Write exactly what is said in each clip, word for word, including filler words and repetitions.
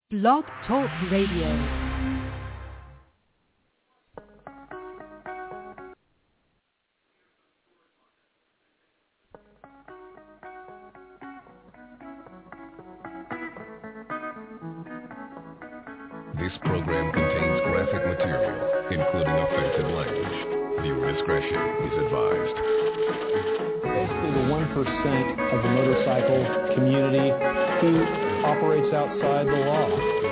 Blog Talk Radio. This program contains graphic material, including offensive language. Viewer discretion is advised. Basically the one percent of the motorcycle community who operates outside the law.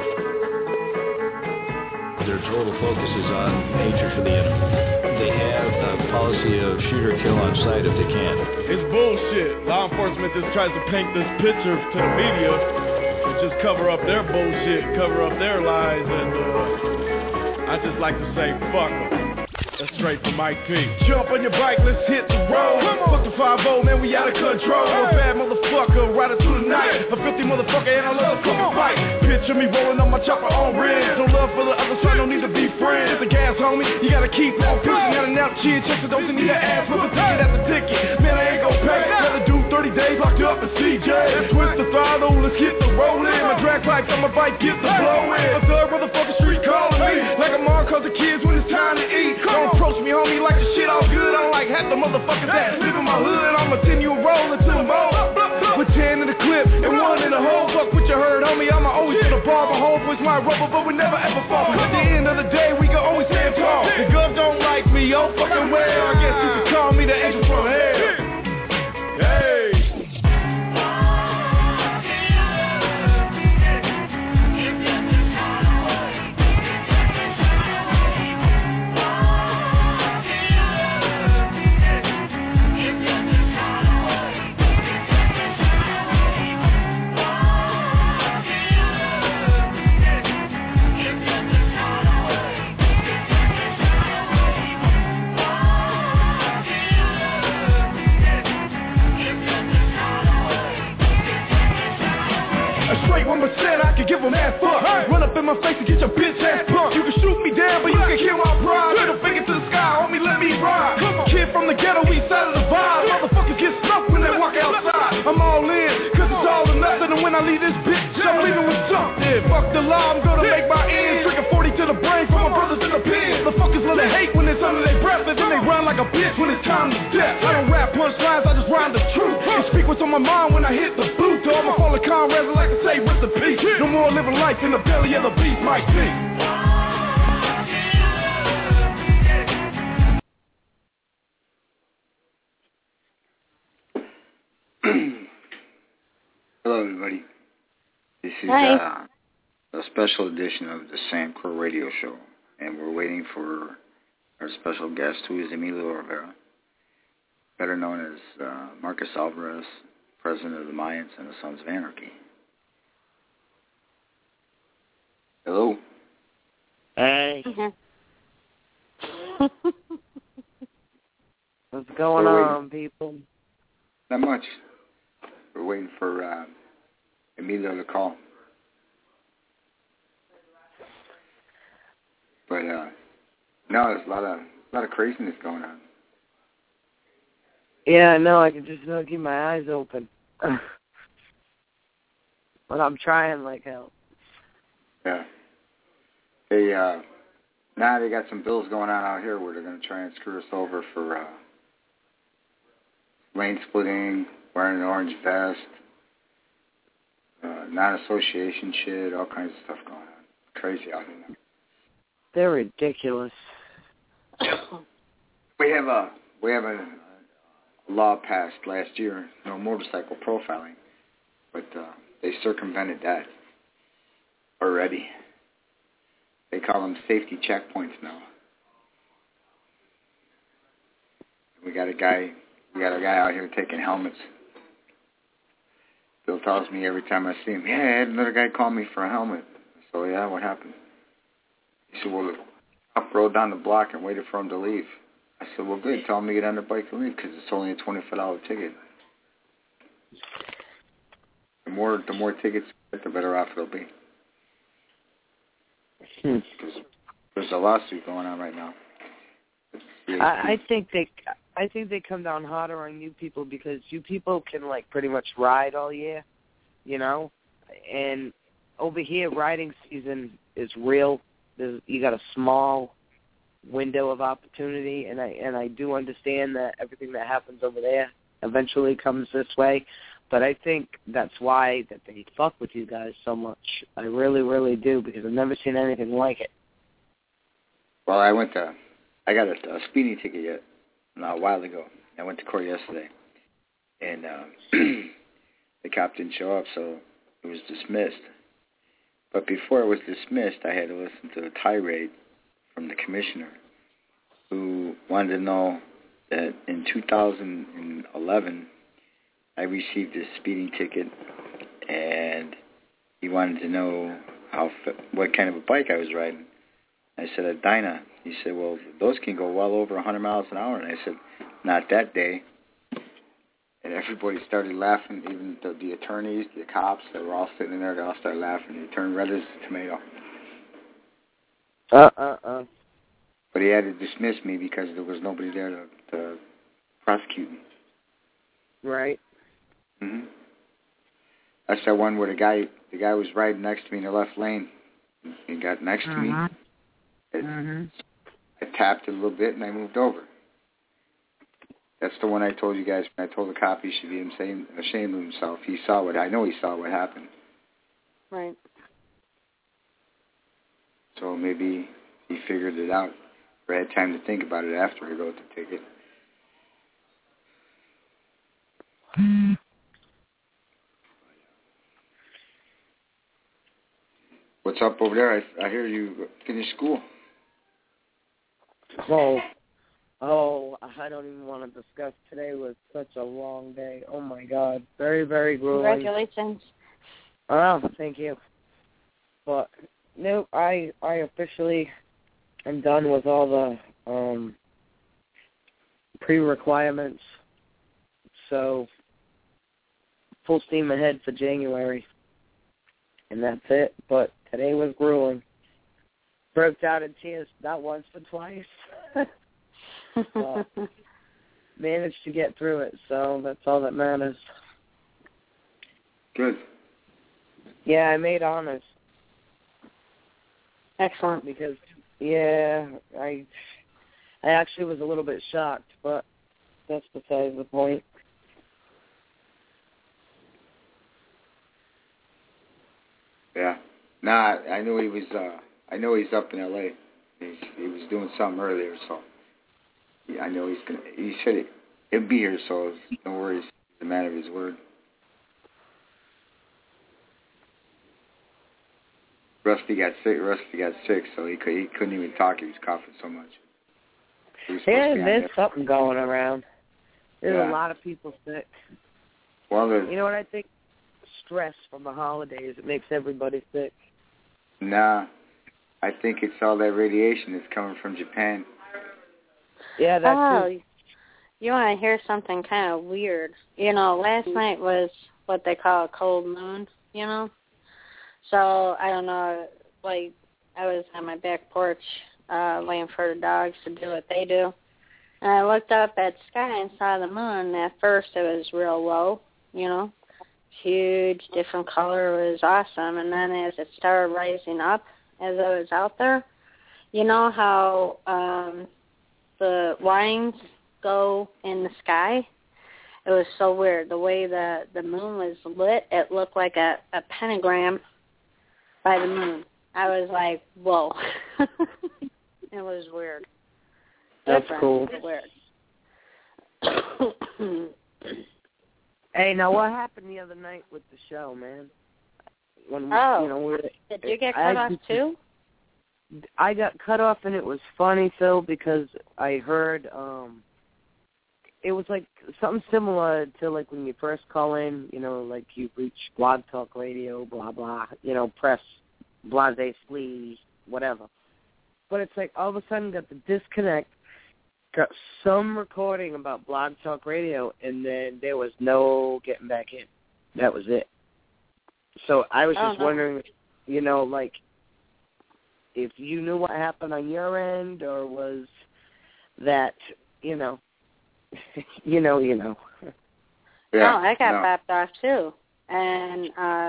Their total focus is on hatred for the enemy. They have a policy of shoot or kill on sight if they can. It's bullshit. Law enforcement just tries to paint this picture to the media and just cover up their bullshit, cover up their lies, and uh, I just like to say, fuck them. That's straight from Mike P. Jump on your bike, let's hit the road. Fuck the five oh, man, we out of control. A bad motherfucker, rider through the night. A filthy motherfucker, and I love a fucking fight. Picture me rolling on my chopper on rims. No love for the other side, no need to be friends. Hit the gas, homie, you gotta keep on pushing. Out and out, chin, check the dose, and need to ass. Put the ticket at the ticket. Man, I ain't gon' pay. Gotta do thirty days locked up in C J. Let's twist the throttle, let's get the rolling. My drag pipes on my bike, get the blowing. A third motherfucker street calling me. Like I'm on cause the kids when it's time to eat. Don't approach me, homie, like the shit all good. I don't like half the motherfuckers that live in my hood. I'ma ten you a roll until I'm old. With ten in the clip and one in the hole. Fuck what you heard, homie, I'ma always hit a bar. My home was my rubber, but we never ever fall. At the end of the day, we can always stand tall. The Gov don't like me, oh fucking well. I guess you could call me the angel from hell. Hey. I can give a man fuck. Hey. Run up in my face and get your bitch ass pumped. You can shoot me down, but you can kill my pride. Middle finger to the sky, homie, let me ride. Kid from the ghetto, east side of the vibe. Motherfuckers get stuck when they walk outside. I'm all in, cause it's all or nothing. And when I leave this bitch, I'm leaving with something. Fuck the law, I'm gonna make my ends. Trigger forty to the brain for my brothers in the pen. The fuckers let it hate when it's under their breath. And then they run like a bitch when it's time to death. I don't rap punchlines, I just rhyme the truth. And speak what's on my mind when I hit the booth. To all my fallen comrades, I like to say rest in peace. No more living life in the belly of the beast, Mike P. Hello, everybody. This is uh, a special edition of the Sam Crow Radio Show, and we're waiting for our special guest, who is Emilio Rivera, better known as uh, Marcus Alvarez, president of the Mayans and the Sons of Anarchy. Hello. Hey. What's going on, people? Not much. We're waiting for uh, Emilio to call. But uh, no, there's a lot of a lot of craziness going on. Yeah, I know. I can just uh, keep my eyes open. But I'm trying like hell. Yeah. They, uh, now they got some bills going on out here where they're going to try and screw us over for uh, lane splitting, wearing an orange vest, uh, non-association shit, all kinds of stuff going on. Crazy out here. They're ridiculous. We have a we have a, a law passed last year, no motorcycle profiling, but uh, they circumvented that already. They call them safety checkpoints now. We got a guy, we got a guy out here taking helmets. Bill tells me every time I see him, yeah, I had another guy call me for a helmet. So yeah, what happened? He said, well, the cop rode down the block and waited for him to leave. I said, well, good. Tell him to get on the bike and leave because it's only a twenty-five dollar ticket. The more, the more tickets, the better off it'll be. Hmm. There's a lawsuit going on right now. I, I think they, I think they come down harder on you people because you people can like pretty much ride all year, you know, and over here, riding season is real. There's, you got a small window of opportunity, and I and I do understand that everything that happens over there eventually comes this way. But I think that's why that they fuck with you guys so much. I really, really do, because I've never seen anything like it. Well, I went to, I got a, a speeding ticket yet, not a while ago. I went to court yesterday, and uh, the cop didn't show up, so it was dismissed. But before it was dismissed, I had to listen to a tirade from the commissioner, who wanted to know that in two thousand eleven, I received a speeding ticket, and he wanted to know how what kind of a bike I was riding. I said, a Dyna. He said, well, those can go well over one hundred miles an hour. And I said, not that day. And everybody started laughing, even the, the attorneys, the cops that were all sitting in there, they all started laughing. They turned red as a tomato. Uh-uh-uh. But he had to dismiss me because there was nobody there to, to prosecute me. Right. Mm-hmm. That's that one where the guy the guy was riding next to me in the left lane. He got next to uh-huh. me. It, mm-hmm. I tapped it a little bit, and I moved over. That's the one I told you guys when I told the cop he should be ashamed, ashamed of himself. He saw what, I know he saw what happened. Right. So maybe he figured it out, or had time to think about it after he wrote the ticket. What's up over there? I, I hear you finished school. Oh, oh, I don't even want to discuss. Today was such a long day. Oh, my God. Very, very grueling. Congratulations. Oh, thank you. But, no, I I officially am done with all the um, pre-requirements. So, full steam ahead for January. And that's it. But today was grueling. Broke out in tears, not once but twice. But managed to get through it, so that's all that matters. Good. Yeah, I made honors. Excellent. Because, yeah, I I actually was a little bit shocked, but that's besides the point. Yeah. Nah, I knew he was, uh, I know he's up in L A He's, he was doing something earlier, so yeah, I know he's going to, he said it, he'll be here, so no worries. It's a matter of his word. Rusty got sick, Rusty got sick, so he, could, he couldn't even talk. He was coughing so much. Yeah, there's something going around. There's yeah. a lot of people sick. Well, you know what I think? Stress from the holidays. It makes everybody sick. Nah, I think it's all that radiation that's coming from Japan. Yeah, that's Oh, too. You want to hear something kind of weird? You know, last night was what they call a cold moon, you know? So, I don't know, like, I was on my back porch uh, waiting for the dogs to do what they do. And I looked up at the sky and saw the moon, and at first it was real low, you know? Huge, different color. It was awesome. And then as it started rising up, as I was out there, you know how um, the lines go in the sky? It was so weird. The way the, the moon was lit, it looked like a, a pentagram by the moon. I was like, whoa. It was weird. That's Different, cool. Weird. Hey, now what happened the other night with the show, man? When oh, you know, we were, did you get cut I, off too? I got cut off, and it was funny, Phil, because I heard um, it was like something similar to like when you first call in, you know, like you reach Blog Talk Radio, blah blah, you know, press blase sleaze, whatever. But it's like all of a sudden got the disconnect. Got some recording about Blog Talk Radio, and then there was no getting back in. That was it. So I was oh, just no. wondering, you know, like, if you knew what happened on your end, or was that, you know, you know, you know. Yeah, no, I got no. popped off too. And uh,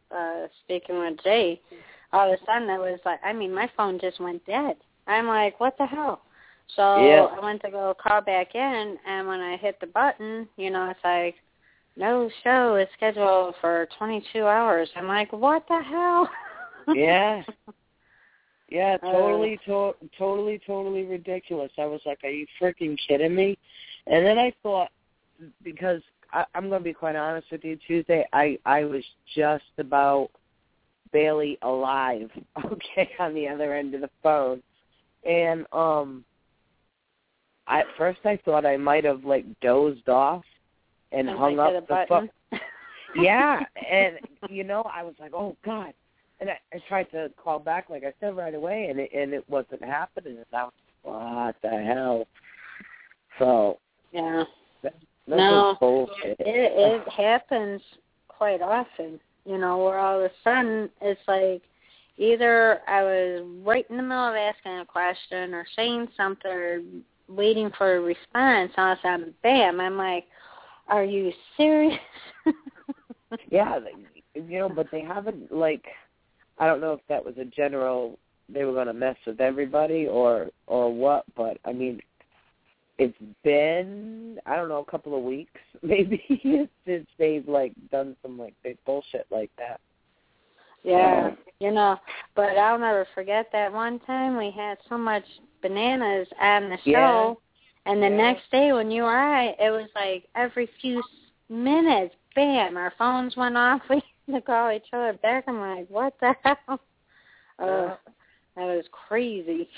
uh, speaking with Jay, all of a sudden it was like, I mean, my phone just went dead. I'm like, what the hell? So yeah. I went to go call back in, and when I hit the button, you know, it's like, no show is scheduled for twenty-two hours. I'm like, what the hell? Yeah. Yeah, totally, to- totally, totally ridiculous. I was like, are you freaking kidding me? And then I thought, because I, I'm going to be quite honest with you, Tuesday, I, I was just about barely alive, okay, on the other end of the phone. And um, I, at first I thought I might have, like, dozed off and, and hung up the phone. Yeah, and, you know, I was like, oh, God. And I, I tried to call back, like I said, right away, and it, and it wasn't happening. And I was like, what the hell? So, yeah. That, no, bullshit. It, it happens quite often, you know, where all of a sudden it's like either I was right in the middle of asking a question or saying something or waiting for a response, and all of a sudden, bam, I'm like, are you serious? Yeah, you know, but they haven't, like, I don't know if that was a general, they were going to mess with everybody or or what, but, I mean, it's been, I don't know, a couple of weeks maybe since they've, like, done some, like, big bullshit like that. Yeah, you know, but I'll never forget that one time we had so much bananas on the show, yeah. and the yeah. next day when you or I, it was like every few minutes, bam, our phones went off. We had to call each other back. I'm like, what the hell? Uh, that was crazy.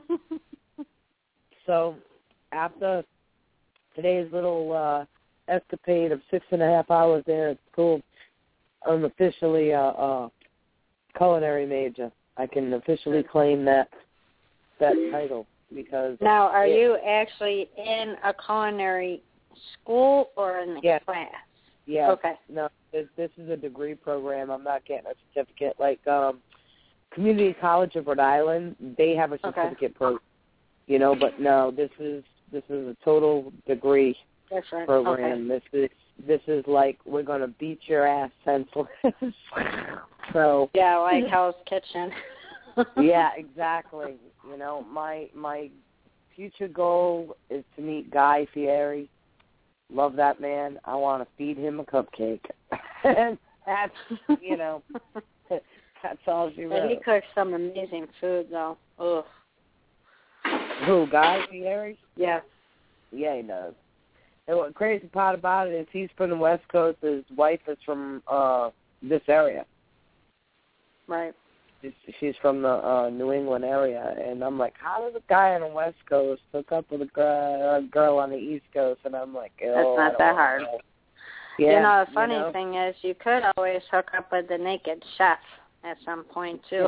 So after today's little uh, escapade of six and a half hours there at school, I'm officially a, a culinary major. I can officially claim that that title because. Now, are it, you actually in a culinary school or in the yeah. class? Yeah. Okay. No, this, this is a degree program. I'm not getting a certificate. Like um, Community College of Rhode Island, they have a certificate okay. program. You know, but no, this is this is a total degree Different. program. Okay. This is this is like we're gonna beat your ass senseless. So yeah, like Hell's Kitchen. Yeah, exactly. You know, my my future goal is to meet Guy Fieri. Love that man. I want to feed him a cupcake. And that's, you know, that's all she wrote. But he cooks some amazing food, though. Ugh. Who, Guy Fieri? Yeah. Yeah, he does. And what crazy part about it is he's from the West Coast. His wife is from uh, this area. Right. She's from the uh, New England area, and I'm like, how does a guy on the West Coast hook up with a girl, a girl on the East Coast? And I'm like, oh, that's not that hard. Yeah, you know, the funny you know? thing is, you could always hook up with the Naked Chef at some point too.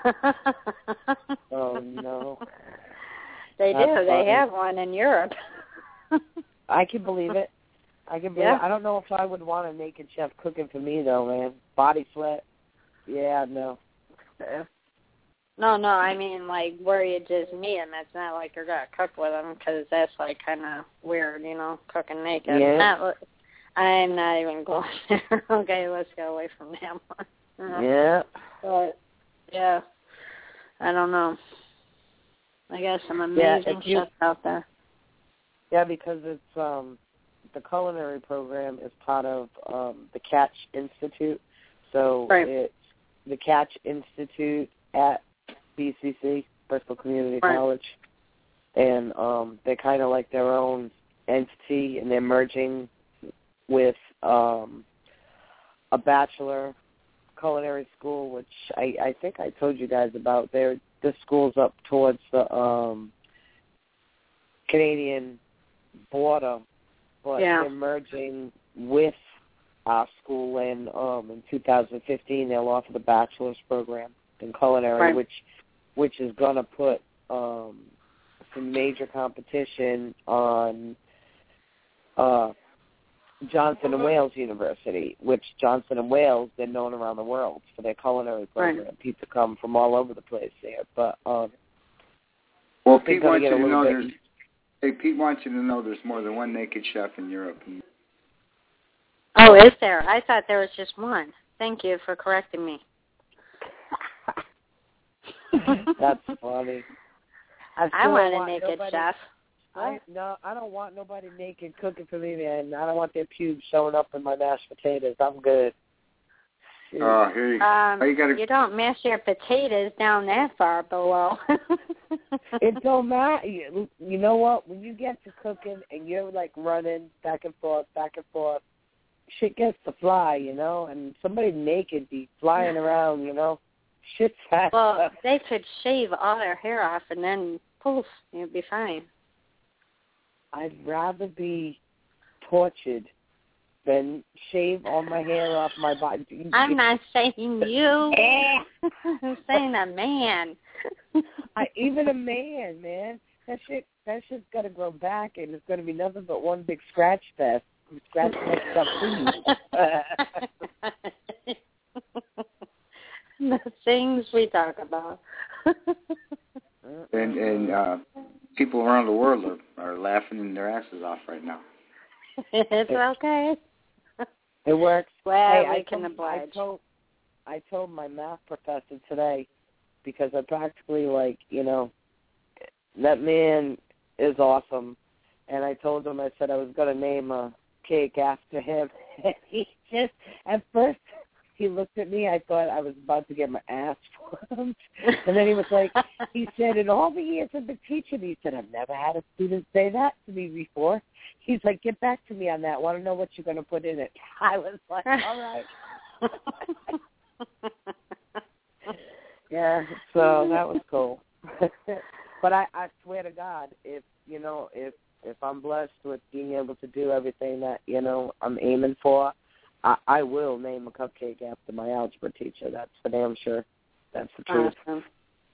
Oh no. They That's do. funny. They have one in Europe. I can believe it. I can believe yeah. it. I don't know if I would want a Naked Chef cooking for me though, man. Body sweat. Yeah, no. No, no, I mean, like, where you just meet him. It's not like you're going to cook with him, because that's, like, kind of weird, you know, cooking naked. Yeah. Not, I'm not even going there. Okay, let's go away from that one. Uh, yeah. But, yeah, I don't know. I guess some amazing yeah, you, chefs out there. Yeah, because it's, um, the culinary program is part of um, the Catch Institute. So right. it's the Catch Institute at B C C, Bristol Community right. College, and um, they're kind of like their own entity, and they're merging with um, a bachelor culinary school, which I, I think I told you guys about. They're, this school's up towards the um, Canadian border, but yeah. they're merging with our school, and um, in two thousand fifteen they'll offer the bachelor's program in culinary, right. which which is going to put um, some major competition on uh, Johnson and Wales University, which Johnson and Wales, they're known around the world for their culinary program. Right. People come from all over the place there. But um, well, Pete wants you to know bit... there's. Hey, Pete wants you to know there's more than one Naked Chef in Europe. Oh, is there? I thought there was just one. Thank you for correcting me. That's funny. I, I want a want naked nobody, chef. I no, I don't want nobody naked cooking for me, man. I don't want their pubes showing up in my mashed potatoes. I'm good. Oh, uh, here you, um, you, gotta... you don't mash your potatoes down that far below. It don't matter. You, you know what? When you get to cooking and you're like running back and forth, back and forth, shit gets to fly, you know. And somebody naked be flying around, you know. Shit's fast. Well, they could shave all their hair off and then poof, you'd be fine. I'd rather be tortured than shave all my hair off my body. I'm not saying you. I'm saying a man. I, even a man, man. That shit, that shit's got to grow back, and it's going to be nothing but one big scratch fest. Scratch fest stuff please. The things we talk about. and and uh, people around the world are, are laughing their asses off right now. It's okay. It works. Well, hey, we I can told, oblige. I told, I told my math professor today, because I practically, like, you know, that man is awesome. And I told him, I said I was going to name a cake after him. And he just, at first, he looked at me. I thought I was about to get my ass formed. And then he was like, he said, in all the years of the teaching, he said, I've never had a student say that to me before. He's like, get back to me on that. I want to know what you're going to put in it. I was like, all right. Yeah, so that was cool. But I, I swear to God, if, you know, if, if I'm blessed with being able to do everything that, you know, I'm aiming for, I, I will name a cupcake after my algebra teacher. That's for damn sure. That's the truth. Awesome.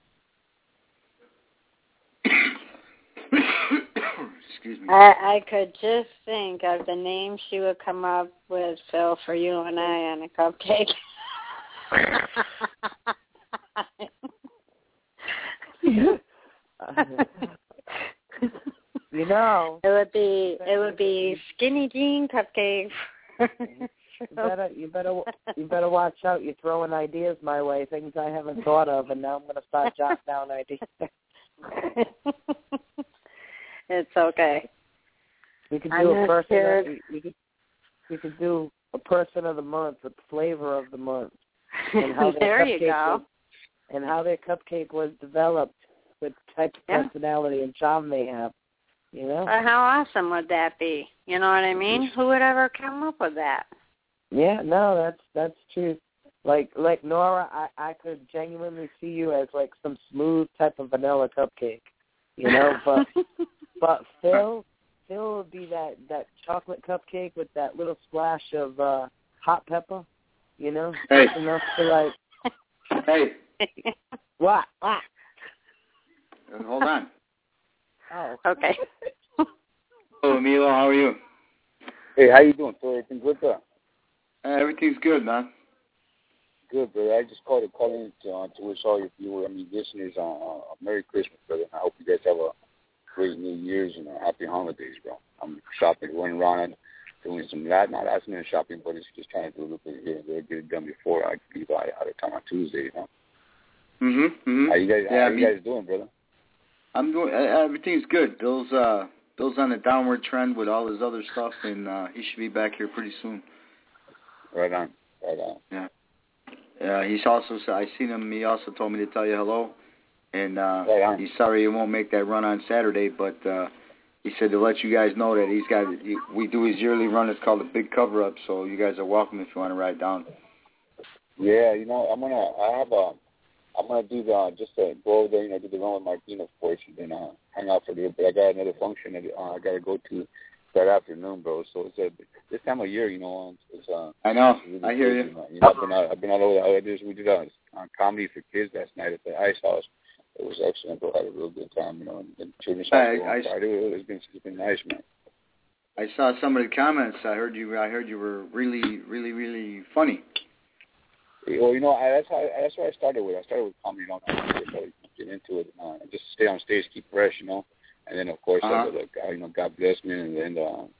Excuse me. I, I could just think of the name she would come up with, Phil, for you and I on a cupcake. You know, it would be it would be skinny jean cupcake. You better, you better, you better watch out. You're throwing ideas my way, things I haven't thought of, and now I'm going to start jotting down ideas. It's okay. We could I'm do a not person. scared. Of, we could, we could do a person of the month, a flavor of the month, and how their there you cupcake go. Was, and how their cupcake was developed, with type of Yeah. personality and charm they have. You know. Well, how awesome would that be? You know what I mean? Who would ever come up with that? Yeah, no, that's that's true. Like like Nora, I, I could genuinely see you as like some smooth type of vanilla cupcake, you know. But but Phil, Phil would be that, that chocolate cupcake with that little splash of uh, hot pepper, you know. Hey. Just enough to like. Hey. What? What? Uh, hold on. Oh. Okay. Hello, Milo. How are you? Hey, how you doing? So everything good, sir? Uh, everything's good, man. Good, brother. I just called to call in to, uh, to wish all your viewers, I mean, listeners, uh, uh, a Merry Christmas, brother. I hope you guys have a great New Year's and a happy holidays, bro. I'm shopping, running around, doing some last, not last minute shopping, but it's just trying to do a little bit here and there, get it done before I leave out of town on Tuesday, you know. Mhm. Mhm. How you guys? Yeah, how me, you guys doing, brother? I'm doing. Uh, everything's good. Bill's uh, Bill's on a downward trend with all his other stuff, and uh, he should be back here pretty soon. Right on. Right on. Yeah. Yeah. He's also. I seen him. He also told me to tell you hello, and uh, right on. he's sorry he won't make that run on Saturday, but uh, he said to let you guys know that he's got. He, we do his yearly run. It's called the Big Cover Up. So you guys are welcome if you want to ride down. Yeah, you know, I'm gonna. I have a. I'm gonna do the just to go over there, you know, do the run with Martina, of course, and then uh, hang out for a little bit. I got another function that uh, I gotta go to that afternoon, bro. So it's a, this time of year, you know, it's uh. I know. Really I hear crazy, you. Man. You know, I've been out, I've been all over. I just we did a uh, comedy for kids last night at the Ice House. It was excellent, bro. I had a real good time, you know. And, and children's hospital on Friday. It's been it's been nice, man. I saw some of the comments. I heard you. I heard you were really, really, really funny. Well, you know, I, that's how that's what I started with. I started with comedy, you know, I get into it, uh, just stay on stage, keep fresh, you know. And then, of course, uh-huh. uh, the, you know, God bless me, and then uh,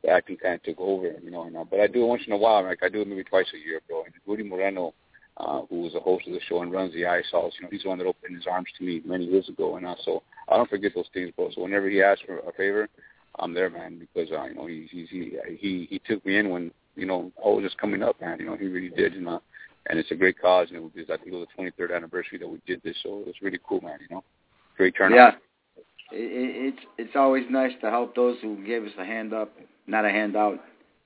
the acting kind of took over, you know. And, uh, but I do it once in a while. Like I do it maybe twice a year, bro. And Rudy Moreno, uh, who was the host of the show and runs the Ice House, you know, he's the one that opened his arms to me many years ago. And uh, so I don't forget those things, bro. So whenever he asks for a favor, I'm there, man, because uh, you know he he he he he took me in when you know I was just coming up, man. You know he really did, you know, and it's a great cause. And it was, I think it was the twenty-third anniversary that we did this, so it was really cool, man. You know, great turnout. Yeah, it, it's it's always nice to help those who gave us a hand up, not a handout.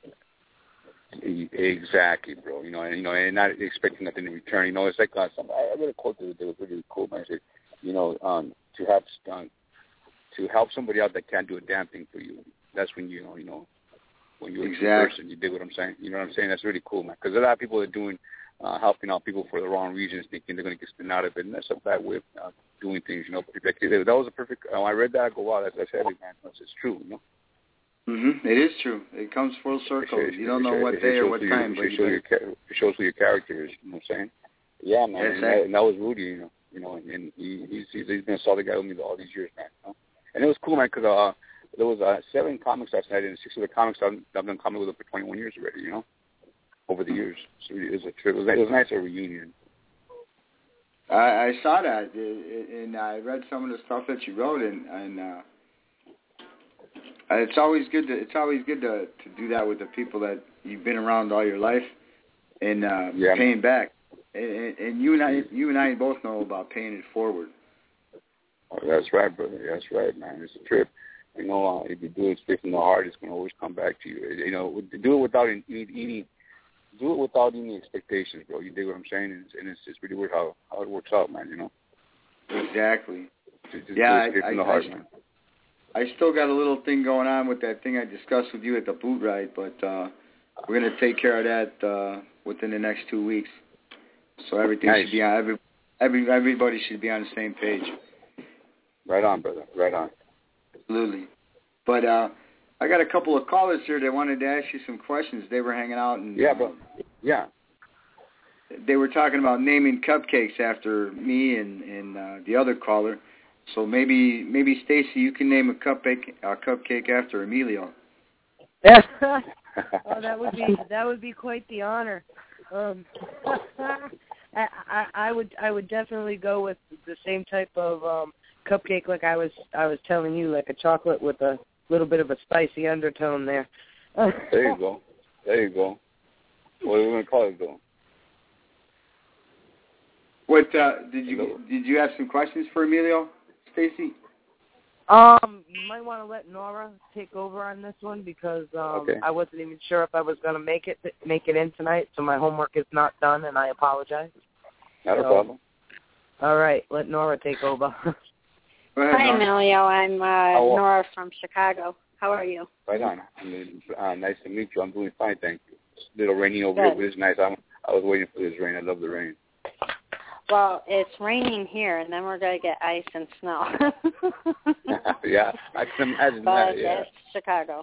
Exactly, bro. You know, and you know, and not expecting nothing in return. You know, it's like uh, some, I read a quote that was really cool, man. It said, you know, um, to have um, to help somebody out that can't do a damn thing for you. That's when you know, you know, when you're exactly. a person, you dig what I'm saying. You know what I'm saying? That's really cool, man. Because a lot of people are doing, uh, helping out people for the wrong reasons, thinking they're going to get spin out of it, and that's a bad way of uh, doing things. You know, like, that was a perfect. Uh, I read that, I go, wow, that's that's heavy, man. That's it's true, you know. Mhm. It is true. It comes full circle. It, it, you don't know what day or what time, but it shows, your, it shows who your character is. You know what I'm saying? Yeah, man. Yes, and, that, and that was Rudy, you know. You know, and, and he, he's he's he's been a solid guy with me all these years, man. You know? And it was cool, man, because uh, there was uh, seven comics last night, and six of the comics I've, I've done comic with them for twenty-one years already, you know, over the years. So it was a trip. It was, it was nice, a reunion. I, I saw that, and I read some of the stuff that you wrote, and, and uh, it's always good to it's always good to, to do that with the people that you've been around all your life, and uh, yeah, paying man. back. And, and you and I, you and I both know about paying it forward. Oh, that's right, brother. That's right, man. It's a trip. You know, uh, if you do it straight from the heart, it's going to always come back to you. You know, do it without any, any do it without any expectations, bro. You dig what I'm saying? And it's, and it's just really weird how, how it works out, man. You know. Exactly. Just, just yeah, do it straight I, from the I, heart, I, man. I still got a little thing going on with that thing I discussed with you at the boot ride, but uh, we're going to take care of that uh, within the next two weeks. So everything nice. should be on every, every everybody should be on the same page. Right on, brother. Right on. Absolutely. But uh, I got a couple of callers here that wanted to ask you some questions. They were hanging out and yeah, uh, bro. Yeah. They were talking about naming cupcakes after me and and uh, the other caller. So maybe maybe Stacy, you can name a cupcake a cupcake after Emilio. oh, that would be that would be quite the honor. Um, I, I, I would I would definitely go with the same type of um, cupcake like I was I was telling you, like a chocolate with a little bit of a spicy undertone there. There you go. There you go. What are we gonna call it though? What uh, did you Hello? did you have some questions for Emilio, Stacy? Um, you might want to let Nora take over on this one because um, okay. I wasn't even sure if I was going to make it make it in tonight, so my homework is not done, and I apologize. Not so, a problem. All right, let Nora take over. ahead, Hi, Nora. Emilio. I'm uh, oh, Nora from Chicago. How are you? Right on. I mean, uh, nice to meet you. I'm doing fine, thank you. It's a little rainy over Good. here, but it's nice. I'm, I was waiting for this rain. I love the rain. Well, it's raining here, and then we're going to get ice and snow. yeah, I can imagine but that, yeah. that's Chicago.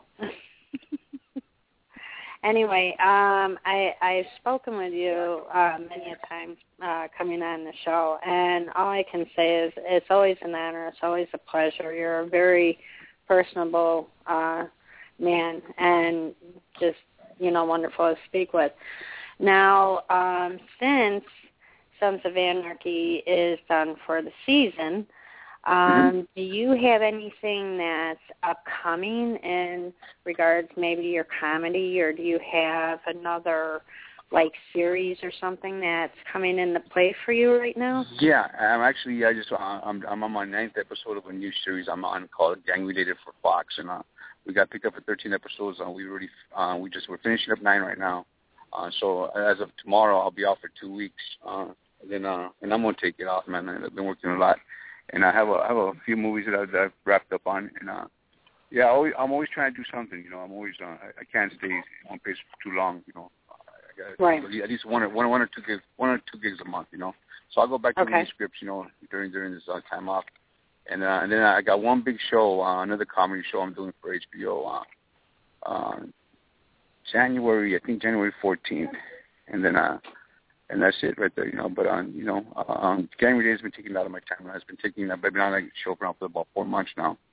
Anyway, um, I, I've spoken with you uh, many a time uh, coming on the show, and all I can say is it's always an honor. It's always a pleasure. You're a very personable uh, man and just, you know, wonderful to speak with. Now, um, since Sons of Anarchy is done for the season, um, mm-hmm. do you have anything that's upcoming in regards maybe to your comedy, or do you have another, like, series or something that's coming into play for you right now? Yeah, I'm actually, I just, uh, I'm, I'm on my ninth episode of a new series I'm on called Gang Related for Fox, and uh, we got picked up for thirteen episodes, and we already, uh, we just, we're finishing up nine right now. Uh, so as of tomorrow, I'll be off for two weeks. Uh, and then, uh, and I'm gonna take it off, man. I've been working a lot, and I have a, I have a few movies that I've, that I've wrapped up on, and uh, yeah, I always, I'm always trying to do something. You know, I'm always, uh, I, I can't stay in one place for too long. You know, I got right. at least one or one, one or two gigs, one or two gigs a month. You know, so I'll go back to okay. reading scripts. You know, during during this uh, time off, and uh, and then I got one big show, uh, another comedy show I'm doing for H B O. Uh, uh, January, I think January fourteenth, and then uh. And that's it right there, you know. But, um, you know, um, Gang Related has been taking a lot of my time. It's been taking, I've been on that show for about four months now.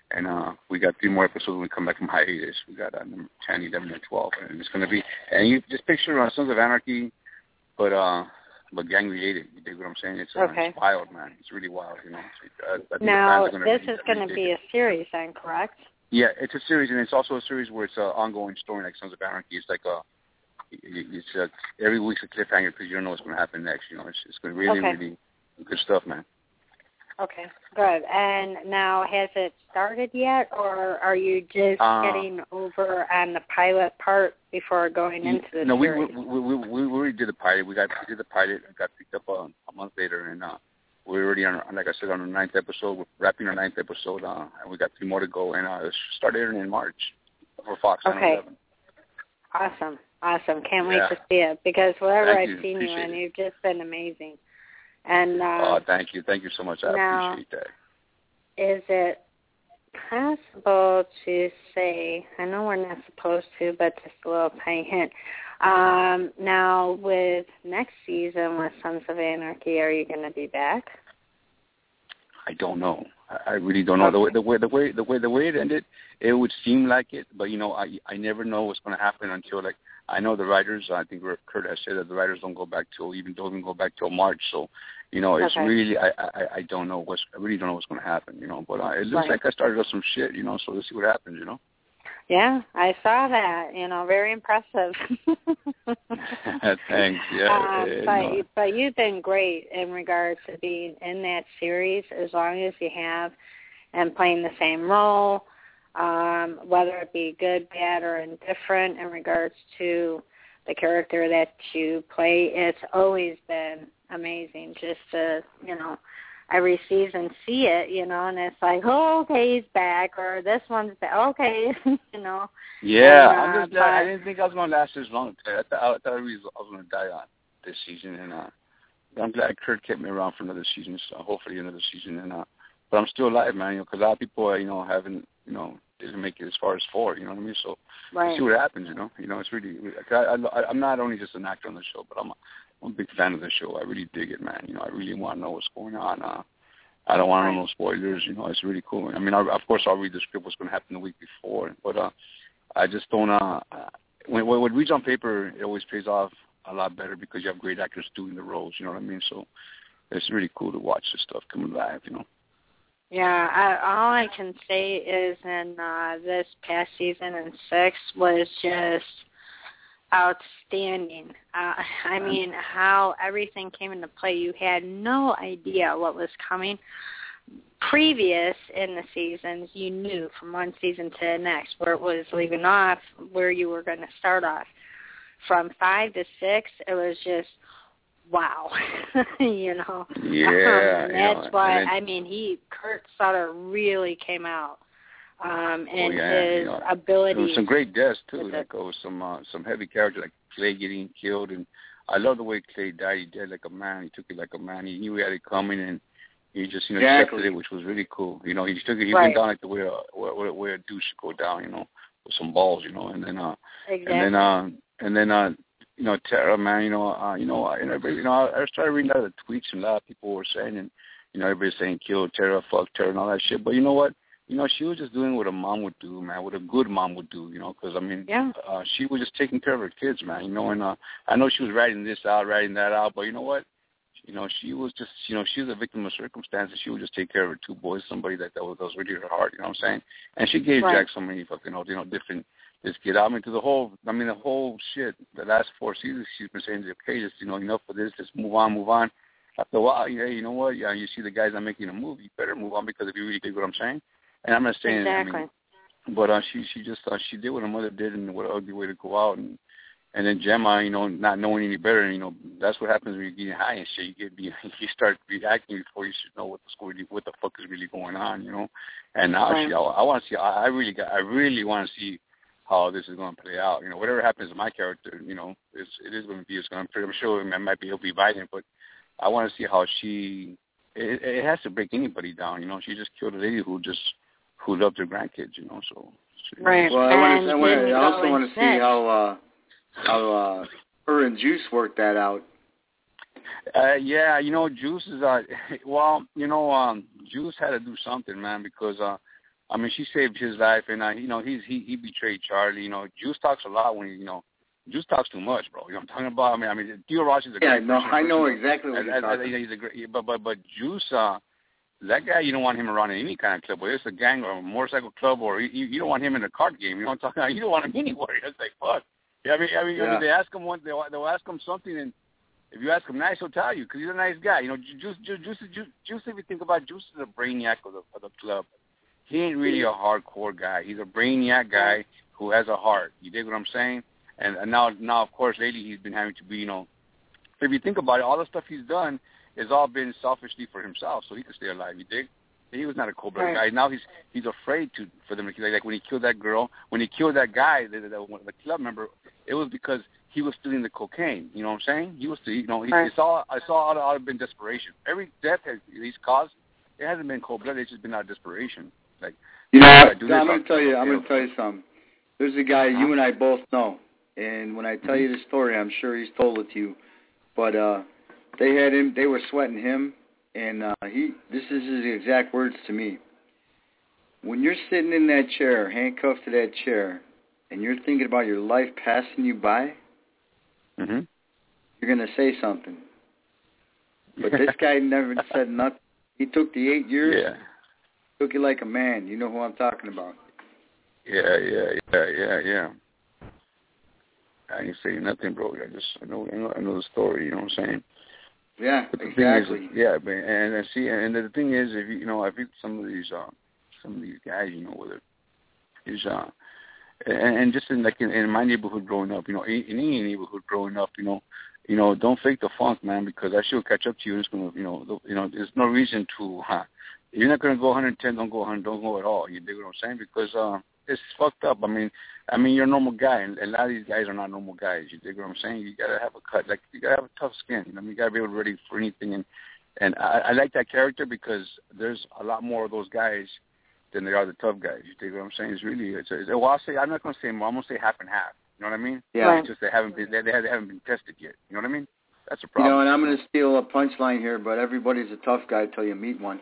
And uh, we got three more episodes when we come back from hiatus. We got uh, number ten, eleven, and twelve. And it's going to be, and you just picture uh, Sons of Anarchy, but uh, but gang-related. You dig what I'm saying? It's, uh, okay. it's wild, man. It's really wild, you know. Uh, I now, this be, is going to be a series then, correct? Yeah, it's a series, and it's also a series where it's an ongoing story like Sons of Anarchy. It's like a, it's a, every week's a cliffhanger because you don't know what's going to happen next. You know, it's, it's going to be really, okay. really good stuff, man. Okay, good. And now, has it started yet, or are you just uh, getting over on the pilot part before going into the no, series? No, we, we we we already did the pilot. We got we did the pilot. It got picked up a, a month later, and uh, we're already on, like I said, on the ninth episode. We're wrapping our ninth episode, uh, and we got three more to go. And uh, it started airing in March for Fox. Okay. Awesome, awesome. Can't wait yeah. to see it because whatever Thank I've you. seen Appreciate you in, it. you've just been amazing. And uh, oh, thank you, thank you so much. I now, appreciate that. Is it possible to say? I know we're not supposed to, but just a little tiny hint. Um, now, with next season with Sons of Anarchy, are you going to be back? I don't know. I really don't know. Okay. The way the way the way the way the way it ended, it would seem like it, but you know, I I never know what's going to happen until like I know the writers. I think Kurt has said that the writers don't go back till even don't even go back till March. So, you know, it's okay. really I, I I don't know what's I really don't know what's going to happen. You know, but uh, it looks right. like I started up some shit. You know, so let's see what happens. You know. Yeah, I saw that. You know, very impressive. Thanks. Yeah. Um, yeah but no. but you've been great in regards to being in that series as long as you have, and playing the same role, um, whether it be good, bad, or indifferent in regards to the character that you play. It's always been amazing just to, you know, every season see it, you know, and it's like, oh, okay, he's back, or this one's back, okay, you know. Yeah, and, uh, I'm just, but, I didn't think I was going to last this long. I thought I, thought I was going to die on this season, and uh, I'm glad Kurt kept me around for another season, so hopefully another season, and uh, but I'm still alive, man, you know, because a lot of people, you know, haven't, you know, didn't make it as far as four, you know what I mean? So right. we'll see what happens, you know. You know, it's really, I, I, I'm not only just an actor on the show, but I'm a, I'm a big fan of the show. I really dig it, man. You know, I really want to know what's going on. Uh, I don't want to know no spoilers. You know, it's really cool. I mean, I, of course, I'll read the script, what's going to happen the week before. But uh, I just don't, uh, when, when it reads on paper, it always pays off a lot better because you have great actors doing the roles. You know what I mean? So it's really cool to watch this stuff come alive, you know. Yeah, I, all I can say is in uh, this past season in six was just outstanding. Uh, I mean, how everything came into play. You had no idea what was coming. Previous in the seasons, you knew from one season to the next where it was leaving off, where you were going to start off. From five to six, it was just, wow, you know. Yeah. Um, and that's you know, why, then, I mean, he, Kurt Sutter really came out um, in oh, yeah, his you know, ability. There was some great deaths, too. Like, there was some, uh, some heavy characters like Clay getting killed. And I love the way Clay died. He died like a man. He took it like a man. He knew he had it coming, and he just, you know, exactly. accepted it, which was really cool. You know, he took it, he right. went down like the way a, where, where a douche should go down, you know, with some balls, you know. And then, uh, exactly. and then, uh, and then, uh, you know, Tara, man, you know, uh, you know, I, you know, I started reading out the tweets, and a lot of people were saying, and you know, everybody's saying kill Tara, fuck Tara, and all that shit. But you know what? You know, she was just doing what a mom would do, man, what a good mom would do, you know, because I mean, yeah. uh, she was just taking care of her kids, man, you know. And uh, I know she was writing this out, writing that out, but you know what? You know, she was just, you know, she was a victim of circumstances. She would just take care of her two boys, somebody that that was, that was really her heart, you know what I'm saying? And she gave right. Jack so many fucking, you know, different. This kid, I mean, to the whole, I mean, the whole shit, the last four seasons, she's been saying, okay, just, you know, enough of this, just move on, move on. After a while, yeah, you know what, yeah, you see the guys not making a movie, you better move on because if you really dig what I'm saying. And I'm not saying, exactly. I mean, but uh, she she just, uh, she did what her mother did and what an ugly way to go out. And and then Gemma, you know, not knowing any better, you know, that's what happens when you're getting high and shit. You get, you start reacting before you should know what the school, what the fuck is really going on, you know. And now right. she, I, I want to see, I, I really got, I really want to see how this is going to play out. You know, whatever happens to my character, you know, it's, it is going to be, it's going to, I'm sure it might be, it'll be violent, but I want to see how she, it, it has to break anybody down, you know. She just killed a lady who just, who loved her grandkids, you know, so. She, right. Well, I, want to, I, want to, I also want to see how, uh, how uh, her and Juice worked that out. Uh, yeah, you know, Juice is, uh, well, you know, um, Juice had to do something, man, because, uh, I mean, she saved his life, and uh, you know, he's he he betrayed Charlie. You know, Juice talks a lot when he, you know, Juice talks too much, bro. You know what I'm talking about? I mean, I mean, Theo Rossi is a yeah, great no, person. I know person. exactly what as, you're as, talking. as, he's a great, but but but Juice, uh, that guy, you don't want him around in any kind of club, whether it's a gang or a motorcycle club, or you, you don't want him in a card game. You know what I'm talking about? You don't want him anywhere. It's like fuck. Yeah, I mean, I mean, yeah. I mean, they ask him one, they'll, they'll ask him something, and if you ask him nice, he'll tell you because he's a nice guy. You know, Juice, Juice, Juice, Juice, Juice. If you think about Juice, is a brainiac of the of the club. He ain't really a hardcore guy. He's a brainiac guy who has a heart. You dig what I'm saying? And, and now, now of course, lately he's been having to be, you know, if you think about it, all the stuff he's done has all been selfishly for himself, so he could stay alive. You dig? He was not a cold-blooded right. guy. Now he's he's afraid to for them to kill. Like, like when he killed that girl, when he killed that guy, the, the, the, the club member, it was because he was stealing the cocaine. You know what I'm saying? He was, you know, he, right. it's all I saw. All, all have been desperation. Every death has, he's caused, it hasn't been cold-blooded. It's just been out of desperation. Like, you know, I do I'm this, going to tell you. I'm going to tell you something. There's a guy you and I both know, and when I tell mm-hmm. you the story, I'm sure he's told it to you. But uh, they had him. They were sweating him, and uh, he. This is his exact words to me. When you're sitting in that chair, handcuffed to that chair, and you're thinking about your life passing you by, mm-hmm. you're going to say something. But this guy never said nothing. He took the eight years, yeah. took it like a man. You know who I'm talking about. Yeah, yeah, yeah, yeah, yeah. I ain't saying nothing, bro. I just I know I know, I know the story. You know what I'm saying? Yeah, but the exactly. Thing is, yeah, but and, and see, and the thing is, if you, you know, I think some of these, uh, some of these guys, you know, whether is uh, and, and just in like in, in my neighborhood growing up, you know, in, in any neighborhood growing up, you know, you know, don't fake the funk, man, because that shit will catch up to you. It's gonna, you know, you know, there's no reason to. Huh, you're not gonna go one hundred ten. Don't go one hundred. Don't go at all. You dig what I'm saying? Because uh, it's fucked up. I mean, I mean, you're a normal guy, and a lot of these guys are not normal guys. You dig what I'm saying? You gotta have a cut. Like you gotta have a tough skin. You know, you gotta be able to ready for anything. And and I, I like that character because there's a lot more of those guys than there are the tough guys. You dig what I'm saying? It's really, it's, a, well, I'll say, I'm not gonna say more. I'm gonna say half and half. You know what I mean? Yeah. Right. It's just they haven't been, they, they haven't been tested yet. You know what I mean? That's a problem. You know, and I'm gonna steal a punchline here, but everybody's a tough guy till you meet one.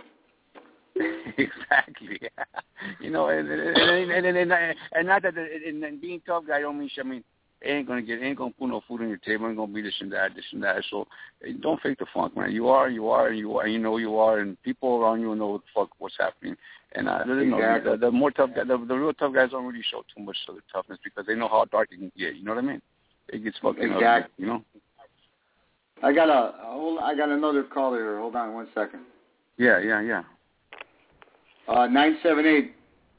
Exactly. You know, and and and, and, and, and not that and, and being tough guy don't mean. I mean, it ain't gonna get, ain't gonna put no food on your table. Ain't gonna be this and that, this and that. So don't fake the funk, man. You are, you are, and you are, and you know you are, and people around you know what the fuck what's happening. And uh, you know, exactly. the, the more tough guys, the, the real tough guys don't really show too much of the toughness because they know how dark it can get. You know what I mean? It gets fucking exactly. ugly. You know. I got a hold. I got another caller here. Hold on one second. Yeah, yeah, yeah. Uh, nine seven eight.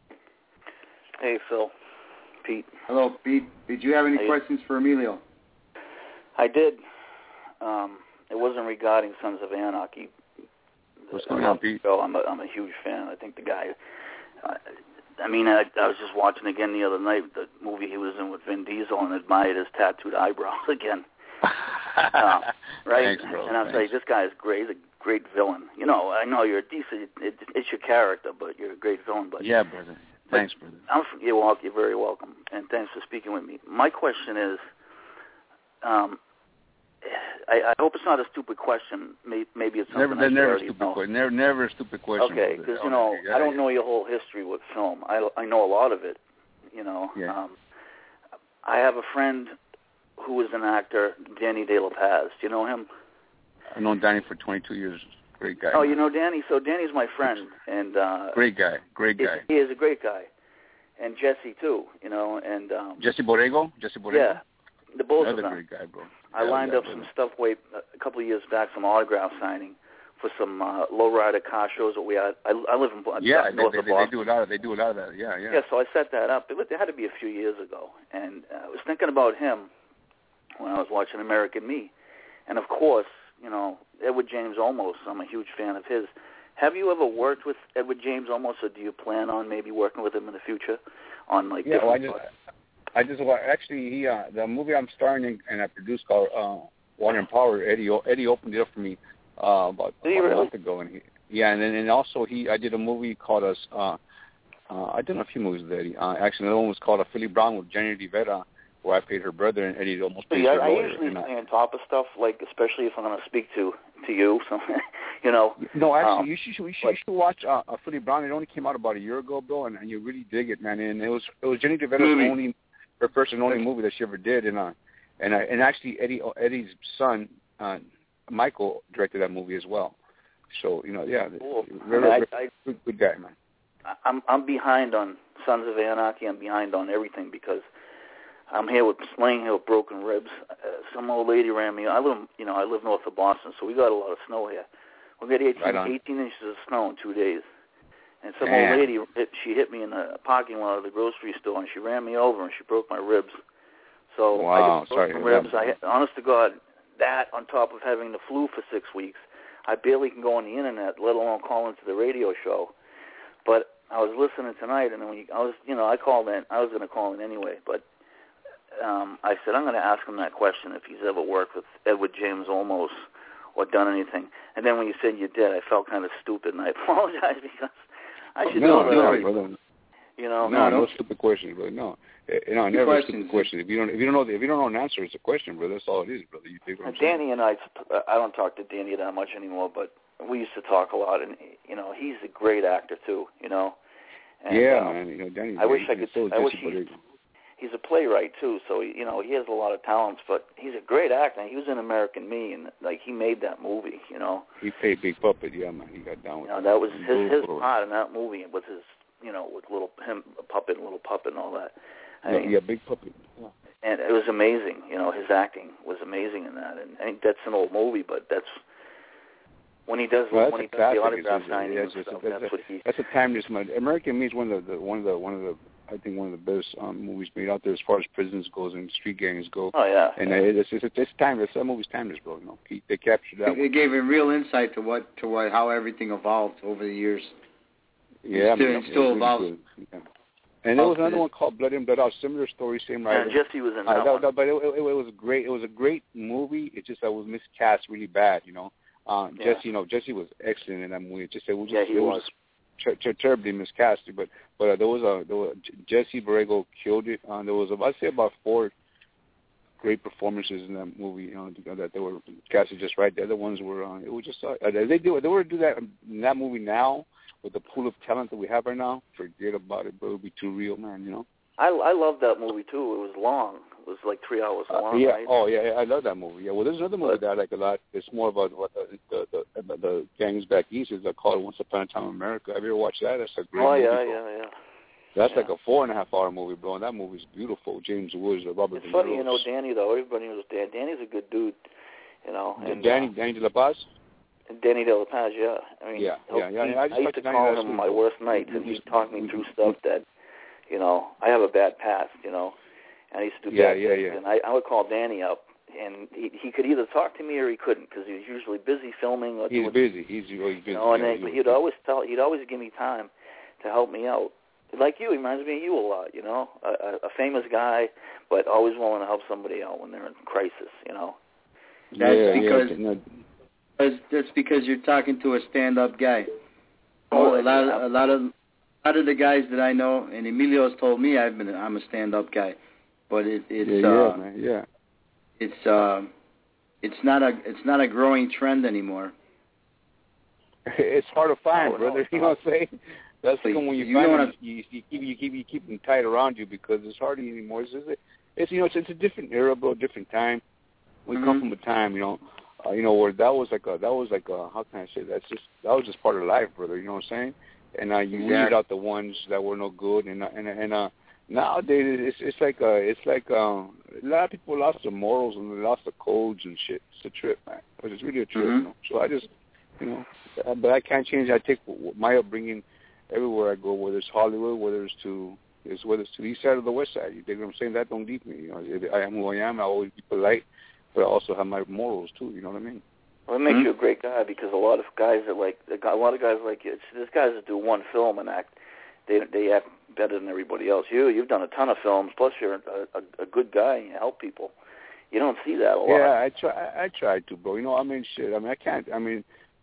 Hey, Phil. Pete. Hello, Pete. Did you have any hey. questions for Emilio? I did. Um, it wasn't regarding Sons of Anarchy. What's going on, Pete? Phil, I'm a, I'm a huge fan. I think the guy. Uh, I mean, I, I was just watching again the other night the movie he was in with Vin Diesel and admired his tattooed eyebrows again. uh, right? Thanks, bro. And I was Thanks. like, this guy is great. He's a great villain. You know, I know you're a decent. It, it's your character, but you're a great villain. But yeah, brother. Thanks, brother. I'm, you're welcome. You're very welcome, and thanks for speaking with me. My question is, um, I, I hope it's not a stupid question. Maybe it's something never, I should never already stupid know. question. Never, never a stupid question. Okay, because you know, yeah, I don't yeah. know your whole history with film. I, I know a lot of it. You know, yeah. um, I have a friend who is an actor, Danny De La Paz. Do you know him? I've known Danny for twenty-two years. Great guy. Oh, you know Danny? So Danny's my friend, and uh, great guy. Great guy. He is a great guy, and Jesse too. You know, and um, Jesse Borrego. Jesse Borrego. Yeah, the both Another of them. great guy, bro. I yeah, lined yeah, up brother. some stuff way a couple of years back, some autograph signing for some uh, lowrider car shows that we had. I, I live in yeah, uh, they, north they, of they, Boston. they do a lot of they do a lot of that. Yeah, yeah. Yeah, so I set that up. It, it had to be a few years ago, and uh, I was thinking about him when I was watching American Me, and of course, you know, Edward James Olmos. I'm a huge fan of his. Have you ever worked with Edward James Olmos, or do you plan on maybe working with him in the future on like yeah, different? well, I just, I just actually he uh, the movie I'm starring in and I produced called uh, Water and Power. Eddie Eddie opened it up for me uh, about, about really? a month ago, and he, yeah, and then and also he I did a movie called us. Uh, uh, I did a few movies with Eddie. Uh, actually, another one was called A Philly Brown with Jenny Rivera. where I played her brother, and Eddie almost played yeah, her I lawyer. usually and stay I, on top of stuff, like especially if I'm going to speak to to you. So, you know. No, actually, um, you should you should, you should watch uh, uh, Philly Brown. It only came out about a year ago, bro, and, and you really dig it, man. And it was it was Jenny DeVito's movie. only her first and only movie that she ever did, and uh, and uh, and actually Eddie Eddie's son uh, Michael directed that movie as well. So you know, yeah, cool. very, I mean, very, I, I, good, good guy, man. I'm I'm behind on Sons of Anarchy. I'm behind on everything because I'm here with laying here with broken ribs. Uh, some old lady ran me. I live, you know, I live north of Boston, so we got a lot of snow here. We got eighteen, right eighteen inches of snow in two days. And some Damn. old lady, hit, she hit me in the parking lot of the grocery store, and she ran me over, and she broke my ribs. So wow, I got sorry, broken ribs. I, honest to God, that on top of having the flu for six weeks, I barely can go on the internet, let alone call into the radio show. But I was listening tonight, and then when you, I was, you know, I called in. I was going to call in anyway, but um, I said I'm going to ask him that question if he's ever worked with Edward James Olmos or done anything. And then when you said you did, I felt kind of stupid, and I apologize because I should no, know that. No, I, brother. You know, no, no stupid questions, brother. No, you know, never a stupid question. If you don't, if you don't know, the, if you don't know an answer, it's a question, brother. That's all it is, brother. You think what I'm Danny saying? and I, I don't talk to Danny that much anymore, but we used to talk a lot, and you know, he's a great actor too. You know. And, yeah, um, man. You know, Danny. I wish I he's could. So I wish he, he, he's a playwright too, so you know he has a lot of talents. But he's a great actor. He was in American Me, and like he made that movie. You know. He played Big Puppet. Yeah, man. He got down with. You know, that was his his brutal. part in that movie with his, you know, with little him a puppet, little puppet, and all that. I Yeah, mean, yeah, Big Puppet. Yeah. And it was amazing. You know, his acting was amazing in that. And I think that's an old movie, but that's. When he does, well, when he does classic. the autograph it's, signing, it's, and it's, stuff, it's, that's it's, what he. That's a timeless. American Me is one of the one of the one of the I think one of the best um, movies made out there as far as prisons goes and street gangs go. Oh yeah. And yeah. it's it's it's timeless. That movie's timeless, bro. You know, he, they captured that. It, it gave a real insight to what to what how everything evolved over the years. Yeah, it still, man, it still evolves. Really yeah. And there was another one called Blood In, Blood Out, similar story, same writer. Yeah, Jesse was in uh, that, that one. That, but it, it, it was a great. It was a great movie. It just that was miscast really bad, you know. Uh, Yeah. Jesse, you know, Jesse was excellent in that movie. It just it was just, Yeah, he it was. was ter- ter- terribly miscasted. But but uh, there was a there was, Jesse Borrego killed it. Uh, there was I'd say about four great performances in that movie. You know that they were casted just right. The other ones were uh, it was just uh, they do they were to do that in that movie now with the pool of talent that we have right now. Forget about it, but it would be too real, man. You know. I I loved that movie too. It was long. It was like three hours long. Uh, yeah. Right? Oh, yeah, yeah. I love that movie. Yeah. Well, there's another movie But, that I like a lot. It's more about what the the the, the gangs back east is. I call it Once Upon a Time in America. Have you ever watched that? That's a great oh movie. yeah, bro. yeah, yeah. That's yeah. like a four and a half hour movie, bro. And that movie's beautiful. James Woods, uh, Robert. It's De funny, Niro. you know, Danny though. Everybody knows Dan. Danny's a good dude. You know. And, Danny uh, Danny De La Paz. And Danny De La Paz, yeah. I mean, Yeah, yeah, yeah. He, yeah. I, I, just used like to Danny call last him week, my bro. worst nights, and he'd talk me through stuff that, you know, I have a bad past, you know, and I used to do Yeah, bad yeah, things, yeah. and I, I would call Danny up, and he, he could either talk to me or he couldn't, because he was usually busy filming or He's doing, busy. He's, he's busy. you know, and yeah, then he he'd was. always tell, he'd always give me time to help me out. Like you, he reminds me of you a lot, you know, a, a, a famous guy, but always willing to help somebody out when they're in crisis, you know. That's yeah, because yeah, no, that's, that's because you're talking to a stand-up guy. Oh, a lot, yeah. of, a lot of, a lot of the guys that I know, and Emilio's told me I've been, I'm a stand-up guy, but it, it's, yeah, uh, yeah, man, yeah. it's, uh, it's not a, it's not a growing trend anymore. It's hard to find, Oh, brother. no, You know what I'm saying? That's So the when you, you find know them, what you, you keep you keep you keep them tight around you because it's hard anymore. It's, it's, it's you know it's, it's a different era, bro, different time. We Mm-hmm. come from a time, you know, uh, you know where that was like a that was like a how can I say that's just that was just part of life, brother. You know what I'm saying? And uh, you Exactly. weeded out the ones that were no good, and uh, and and uh, nowadays it's it's like uh it's like um a lot of people lost their morals and they lost their codes and shit. It's a trip, man. But it's really a trip. Mm-hmm. You know? So I just you know, uh, but I can't change. I take my upbringing everywhere I go, whether it's Hollywood, whether it's to it's whether it's to the east side or the west side. You dig what I'm saying? That don't deep me. You know, I am who I am. I always be polite, but I also have my morals too. You know what I mean? Well, it makes Mm-hmm. you a great guy because a lot of guys that like a lot of guys like you. It's, there's guys that do one film and act. They they act better than everybody else. You you've done a ton of films. Plus, you're a, a, a good guy and you help people. You don't see that a lot. Yeah, I try. I try to, bro. You know, I mean, shit. I mean, I can't. I mean,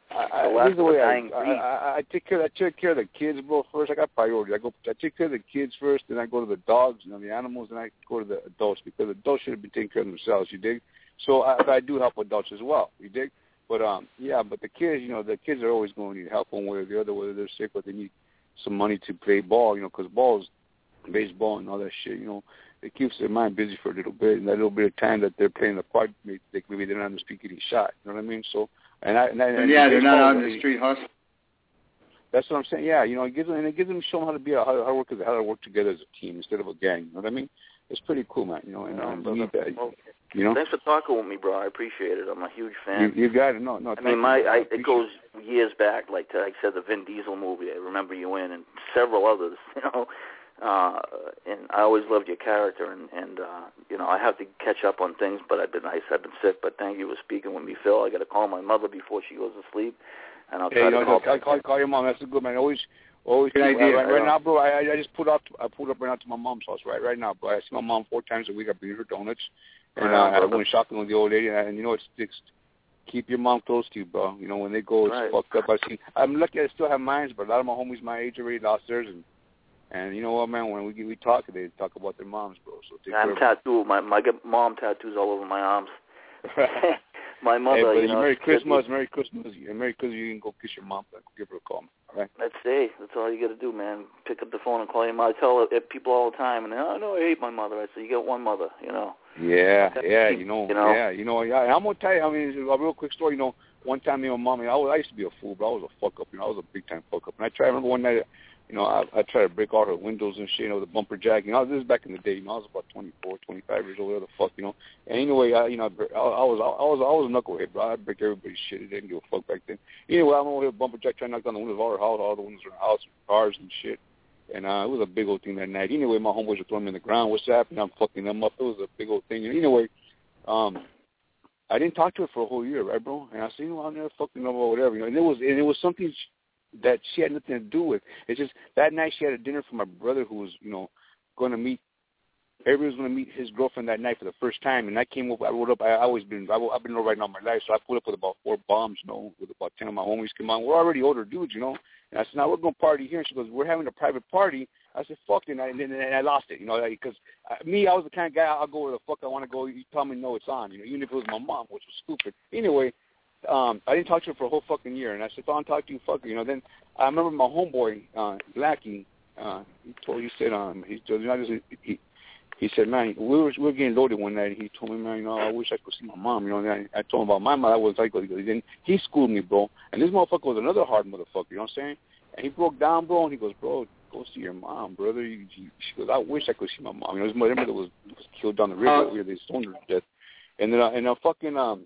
I, I, this is the way I, I, I, I take care. I take care of the kids, bro. First, I got priority. I go. I take care of the kids first, then I go to the dogs, you know, the animals, and I go to the adults because adults should be taking care of themselves. You dig? So I, I do help adults as well. You dig? But um, yeah. But the kids, you know, the kids are always going to need help one way or the other, whether they're sick or they need some money to play ball. You know, because balls, baseball, and all that shit. You know, it keeps their mind busy for a little bit, and that little bit of time that they're playing the part, maybe they're not on the street getting shot. You know what I mean? So. And, I, and, I, and yeah, they're not on the street hustling. That's what I'm saying. Yeah, you know, it gives them and it gives them show them how to be a, how to work how to work together as a team instead of a gang. You know what I mean? It's pretty cool, man. You know, and, and you need that. Well, you know. Thanks for talking with me, bro. I appreciate it. I'm a huge fan. You, you got it. No, no. I mean, my I, it goes years back, like like I said, the Vin Diesel movie. I remember you in, and several others. You know. Uh, and I always loved your character, and, and uh, you know, I have to catch up on things, but I've been nice. I've been sick, but thank you for speaking with me, Phil. I got to call my mother before she goes to sleep, and I'll hey, try you to know, call. Call, call, call your mom. That's a good man. Always, always. Good keep, idea. Right, right now, bro. I, I just pulled up. I pulled up right now to my mom's house. Right, right now, bro. I see my mom four times a week. I bring her donuts, and uh, I went shopping with the old lady, and, and you know, it's, it's keep your mom close to you, bro. You know, when they go, it's right. fucked up. I see. I'm lucky I still have mines, but a lot of my homies my age already lost theirs, and. And you know what, man? When we we talk, they talk about their moms, bro. So take I'm care tattooed. My my mom tattoos all over my arms. My mother, hey, buddy, you know. Merry Christmas, Merry Christmas, Merry Christmas. You can go kiss your mom. Give her a call, man. All right? That's it. That's all you got to do, man. Pick up the phone and call your mother. I tell it, people all the time, and they, oh no, I hate my mother. I say, you got one mother, you know. Yeah, yeah, you know, you know, yeah, you know. Yeah, I'm gonna tell you. I mean, a real quick story. You know, one time me and my mom, I was, I used to be a fool, but I was a fuck up. You know, I was a big time fuck up. And I try. I remember one night. You know, I, I tried to break all her windows and shit, you know, the bumper jack. You know, this is back in the day. You know, I was about twenty-four, twenty-five years old, whatever the fuck, you know. And anyway, I, you know, I, I was, I was, I was a knucklehead, bro. I'd break everybody's shit. It didn't give a fuck back then. Anyway, I'm over here, bumper jack, trying to knock down the windows of all her house, all the windows in her house, cars and shit. And uh, it was a big old thing that night. Anyway, my homeboys were throwing me in the ground. What's happening? I'm fucking them up. It was a big old thing. And anyway, um, I didn't talk to her for a whole year, right, bro? And I said, you know, I'm never fucking them or whatever. You know, and it was, and it was something. She, that she had nothing to do with. It's just that night she had a dinner for my brother who was, you know, going to meet. Everybody was going to meet his girlfriend that night for the first time, and I came up. I rode up. I, I always been. I, I've been riding all my life, so I pulled up with about four bombs, you know, with about ten of my homies come on. We're already older dudes, you know. And I said, now we're going to party here. And she goes, we're having a private party. I said, fuck it, and, I, and, then, and I lost it, you know, because like, me, I was the kind of guy I'll go where the fuck I want to go. You tell me no, it's on, you know, even if it was my mom, which was stupid. Anyway. Um, I didn't talk to her for a whole fucking year, and I said, "Oh, I'm talking to you, fucker." You know. Then I remember my homeboy, uh, Blackie. Uh, he told, he said, um, he told, you know, he, he said, man, we were we were getting loaded one night. And he told me, man, you know, I wish I could see my mom. You know, and I, I told him about my mom. I was like, then he schooled me, bro. And this motherfucker was another hard motherfucker. You know what I'm saying? And he broke down, bro, and he goes, bro, go see your mom, brother. You, you, she goes, I wish I could see my mom. You know, his mother was was killed down the river. Uh, they stoned her to death. And then, uh, and I fucking um.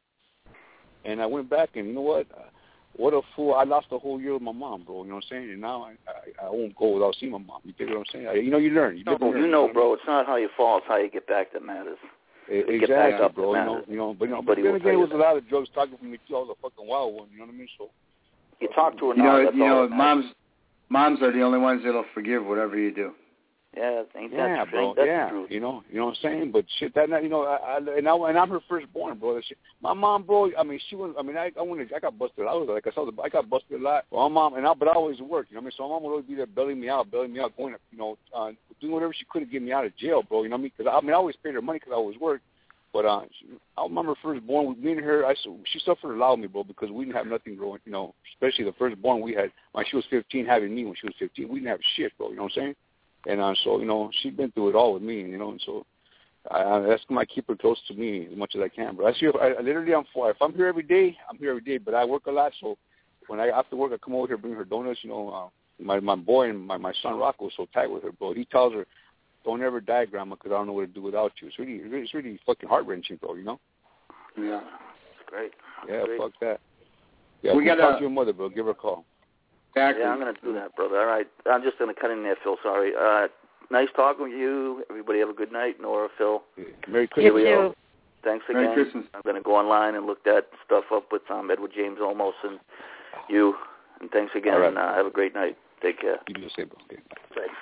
And I went back, and you know what? Uh, what a fool. I lost a whole year with my mom, bro. You know what I'm saying? And now I I, I won't go without seeing my mom. You get what I'm saying? I, you know, you learn. You, no, learn, you know, bro, it's not how you fall. It's how you get back that matters. It, exactly, up bro. You know, you know, but, you know, but then again, it was a lot of drugs talking from me, too. I was a fucking wild one. You know what I mean? So you talk to her you now. know, that's you know, all moms, moms are the only ones that'll forgive whatever you do. Yeah, ain't that yeah, true? bro. Ain't that yeah, the truth? you know, you know what I'm saying. But shit, that night, you know, I, I and I and I'm her firstborn, bro. Shit. My mom, bro. I mean, she was. I mean, I I went. I got busted. I was like, I saw the. I got busted a lot. Well, my mom and I, but I always worked. You know what I mean? So my mom would always be there, bailing me out, bailing me out, going, to, you know, uh, doing whatever she could to get me out of jail, bro. You know what I mean? Because I mean, I always paid her money because I always worked. But uh, she, I remember firstborn. With me and her, I she suffered a lot with me, bro, because we didn't have nothing growing. You know, especially the firstborn we had when she was fifteen, having me when she was fifteen. We didn't have shit, bro. You know what I'm saying? And uh, so, you know, she's been through it all with me, you know, and so I, that's why I keep her close to me as much as I can. But I see, I, I literally, I'm for. If I'm here every day, I'm here every day. But I work a lot, so when I after work, I come over here, bring her donuts. You know, uh, my my boy and my my son Rocco is so tight with her, bro. He tells her, "Don't ever die, Grandma, because I don't know what to do without you." It's really, it's really fucking heart wrenching, bro. You know? Yeah. It's great. Yeah, great. fuck that. Yeah, we got to talk to your mother, bro. Give her a call. Exactly. Yeah, I'm going to do that, brother. All right. I'm just going to cut in there, Phil. Sorry. Uh, nice talking with you. Everybody have a good night. Nora, Phil. Yeah. Merry Christmas. You too. Thanks again. Merry Christmas. I'm going to go online and look that stuff up with um, Edward James Olmos and you. And thanks again. Right. And uh, have a great night. Take care. You do the same, bro. Okay. Thanks.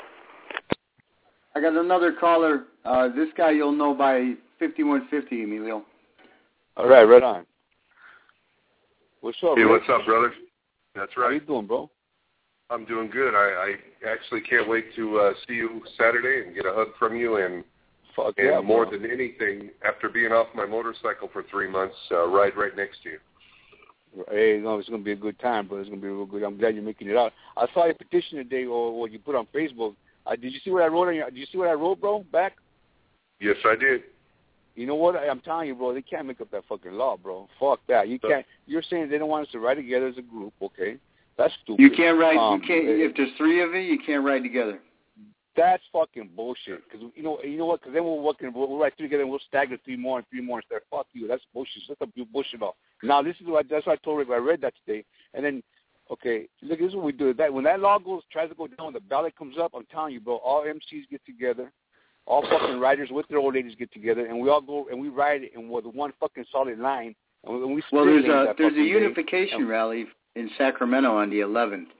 I got another caller. Uh, this guy you'll know by fifty-one fifty, Emilio. All right, right on. What's up, Hey, Rick? what's up, brother? That's right. How you doing, bro? I'm doing good. I, I actually can't wait to uh, see you Saturday and get a hug from you. And, Fuck and yeah, more bro. than anything, after being off my motorcycle for three months, uh, ride right next to you. Hey, no, it's going to be a good time, bro. It's going to be real good. I'm glad you're making it out. I saw your petition today, or what you put on Facebook. Uh, did you see what I wrote? On your, did you see what I wrote, bro, back? Yes, I did. You know what? I'm telling you, bro, they can't make up that fucking law, bro. Fuck that. You can't. You're saying they don't want us to ride together as a group, okay? That's stupid. You can't ride. Um, you can't. If there's three of you, you can't ride together. That's fucking bullshit. Because you know, you know what? Because then we'll work and we'll, we'll ride three together and we'll stagger three more and three more instead. Fuck you. That's bullshit. That's a bullshit law. Now this is what that's what I told Rick. I read that today, and then okay, look, this is what we do. That when that law goes tries to go down, the ballot comes up. I'm telling you, bro. All M Cs get together. All fucking riders with their old ladies get together, and we all go and we ride it in with one fucking solid line. And we, we well, there's a there's a day. unification and, rally in Sacramento on the eleventh.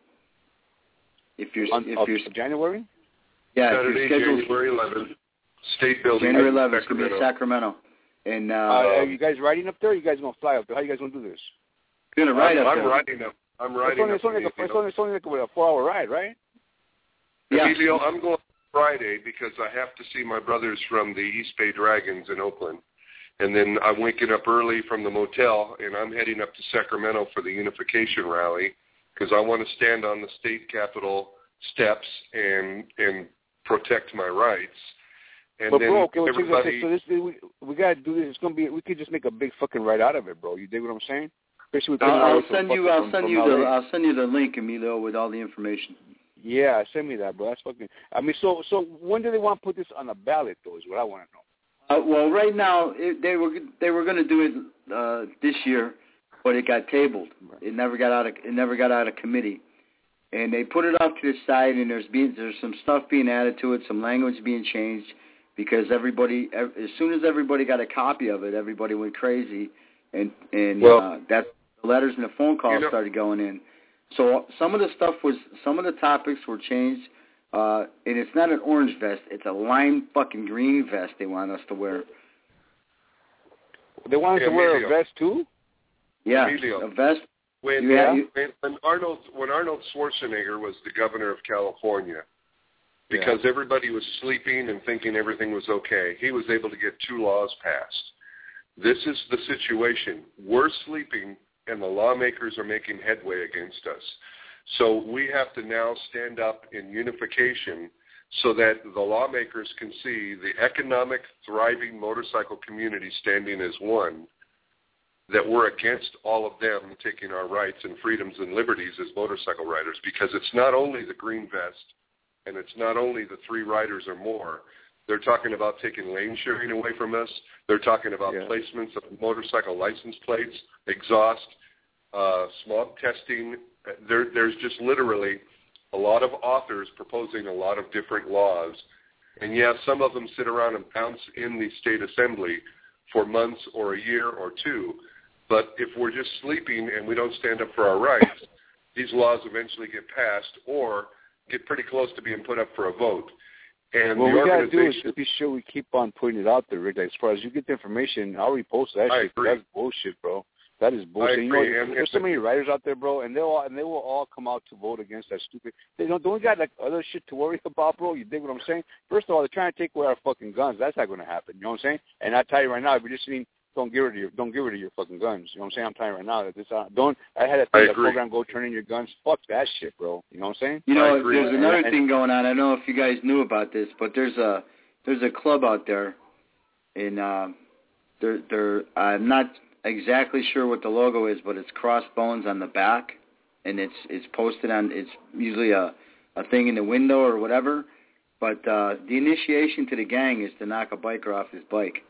If you're on, if you're January, yeah, Saturday, if you're scheduled January eleventh, State Building. January eleventh, it's gonna be in Sacramento. And uh, uh, are you guys riding up there? Or are you guys gonna fly up there? How are you guys gonna do this? Gonna ride I'm, up I'm there. riding up. I'm riding it's only, up. It's only, like a, it's, only, it's only like a, a four-hour ride, right? Yeah. Emilio, I'm going Friday because I have to see my brothers from the East Bay Dragons in Oakland. And then I'm waking up early from the motel, and I'm heading up to Sacramento for the unification rally because I want to stand on the state capitol steps and and protect my rights. And but then bro, okay, well, everybody, so this we, we gotta do this. It's gonna be. We could just make a big fucking ride out of it, bro. You dig what I'm saying? Especially with I'll, I'll send you. I'll from, send from you L A. the. I'll send you the link, Emilio, with all the information. Yeah, send me that, bro. That's fucking. I mean, so so when do they want to put this on the ballot, though? Is what I want to know. Uh, well, right now it, they were they were going to do it uh, this year, but it got tabled. Right. It never got out of it never got out of committee, and they put it off to the side. And there's being there's some stuff being added to it, some language being changed because everybody as soon as everybody got a copy of it, everybody went crazy, and and well, uh, that the letters and the phone calls you know, started going in. So some of the stuff was some of the topics were changed. Uh, and it's not an orange vest. It's a lime fucking green vest they want us to wear. They want us yeah, to wear Emilio. a vest, too? Yeah, Emilio. a vest. When, yeah. when, when, Arnold, when Arnold Schwarzenegger was the governor of California, because yeah. everybody was sleeping and thinking everything was okay, he was able to get two laws passed. This is the situation. We're sleeping, and the lawmakers are making headway against us. So we have to now stand up in unification so that the lawmakers can see the economic, thriving motorcycle community standing as one, that we're against all of them taking our rights and freedoms and liberties as motorcycle riders, because it's not only the green vest and it's not only the three riders or more. They're talking about taking lane sharing away from us. They're talking about yeah. placements of motorcycle license plates, exhaust, uh, smog testing. There, there's just literally a lot of authors proposing a lot of different laws. And, yeah, some of them sit around and bounce in the state assembly for months or a year or two. But if we're just sleeping and we don't stand up for our rights, these laws eventually get passed or get pretty close to being put up for a vote. And what the we got to do is organization, be sure we keep on putting it out there, Rick. As far as you get the information, I'll repost that I shit. agree. That's bullshit, bro. That is bullshit. I You know, agree. And- there's so many writers out there, bro, and they'll all, and they will all come out to vote against that stupid. They don't don't got like other shit to worry about, bro. You dig what I'm saying? First of all, they're trying to take away our fucking guns. That's not going to happen. You know what I'm saying? And I tell you right now, if you're listening, don't give rid of your don't give rid of your fucking guns. You know what I'm saying? I'm telling you right now that this uh, don't. I had a I thing, that agree. program go turn in your guns. Fuck that shit, bro. You know what I'm saying? You know, I agree. there's another And- thing going on. I don't know if you guys knew about this, but there's a there's a club out there, in uh, they're they're I'm not exactly sure what the logo is, but it's crossbones on the back, and it's it's posted on. It's usually a a thing in the window or whatever. But uh, the initiation to the gang is to knock a biker off his bike.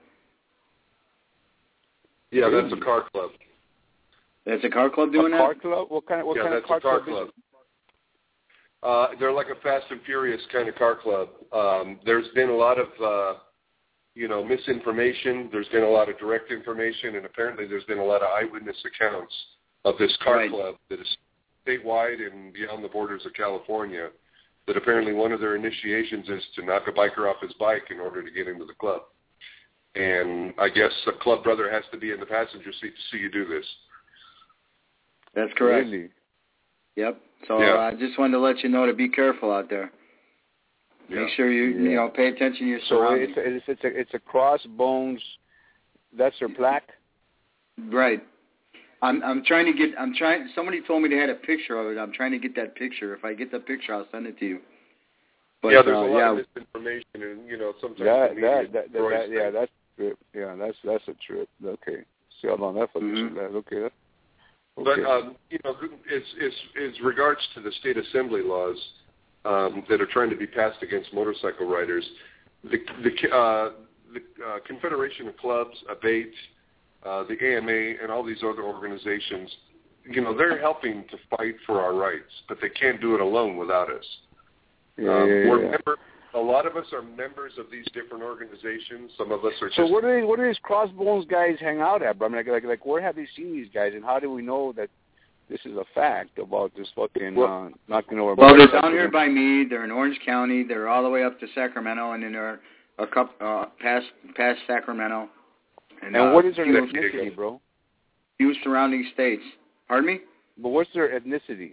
yeah, that's a car club. That's a car club doing a that? car club? What kind of what yeah, kind that's of car, a car club? club. Is it? Uh, they're like a Fast and Furious kind of car club. Um, there's been a lot of, uh, you know, misinformation. There's been a lot of direct information, and apparently there's been a lot of eyewitness accounts of this car Right. club that is statewide and beyond the borders of California, that apparently one of their initiations is to knock a biker off his bike in order to get into the club. And I guess a club brother has to be in the passenger seat to see you do this. That's correct. Really? Yep. So Yeah. uh, I just wanted to let you know to be careful out there. Yeah. Make sure you Yeah. you know pay attention to your So surroundings. it's it's it's a it's a crossbones. That's their plaque. Right. I'm I'm trying to get I'm trying. Somebody told me they had a picture of it. I'm trying to get that picture. If I get the picture, I'll send it to you. But, yeah, there's uh, a lot yeah. of misinformation, and you know sometimes That the media that that, that, destroys that yeah things. that's trip. Yeah, that's that's a trip. Okay. See how long that fucking Mhm. that. Okay. That, But okay. um, you know, as as as regards to the state assembly laws um, that are trying to be passed against motorcycle riders, the the uh, the uh, Confederation of Clubs, ABATE, uh, the A M A, and all these other organizations, you know, they're helping to fight for our rights, but they can't do it alone without us. Yeah, um, yeah, we're yeah. member, a lot of us are members of these different organizations. Some of us are just. So where do these, where do these crossbones guys hang out at, bro? I mean, like, like, like, where have they seen these guys, and how do we know that this is a fact about this fucking Well, uh, knocking over? Well, they're motorcycles? down here by me. They're in Orange County. They're all the way up to Sacramento, and then they're a couple uh, past past Sacramento. And uh, what is their few- ethnicity, bro? Few surrounding states. Pardon me? But what's their ethnicity?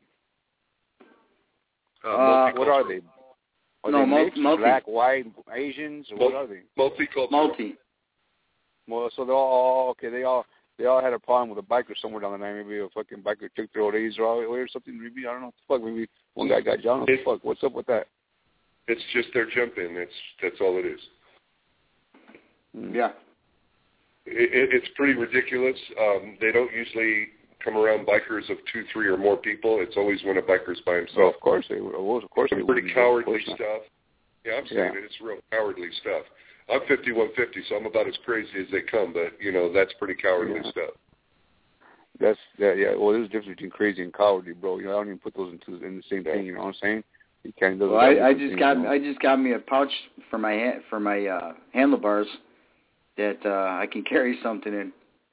Uh, Uh, What are they? Are no, they mul- mixed, multi. black, white, Asians, or what are they? multicultural. Multi. Well, so they're all okay. They all they all had a problem with a biker somewhere down the line. Maybe a fucking biker took their old A's or, or something. Maybe I don't know. Fuck. Maybe one guy got John. It- Fuck. What's up with that? It's just their jump in. That's that's all it is. Hmm. Yeah. It, it, it's pretty ridiculous. Um, they don't usually come around bikers of two, three, or more people. It's always when a biker's by So himself. of course they would. Of course they It's would. pretty Of cowardly course not. stuff. Yeah, I'm saying Yeah. it. It's real cowardly stuff. I'm fifty-one fifty, so I'm about as crazy as they come. But you know, that's pretty cowardly Yeah. stuff. That's that. Yeah. Well, there's a difference between crazy and cowardly, bro. You know, I don't even put those into in the same thing. You know what I'm saying? You can't. Well, I, I just got I just got me a pouch for my ha- for my uh, handlebars that uh, I can carry something in.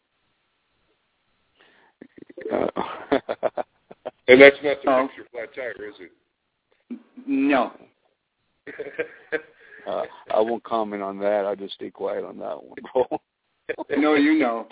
Uh, And that's not to Oh. fix your flat tire, is it? No. uh, I won't comment on that. I'll just stay quiet on that one, bro. No, you know.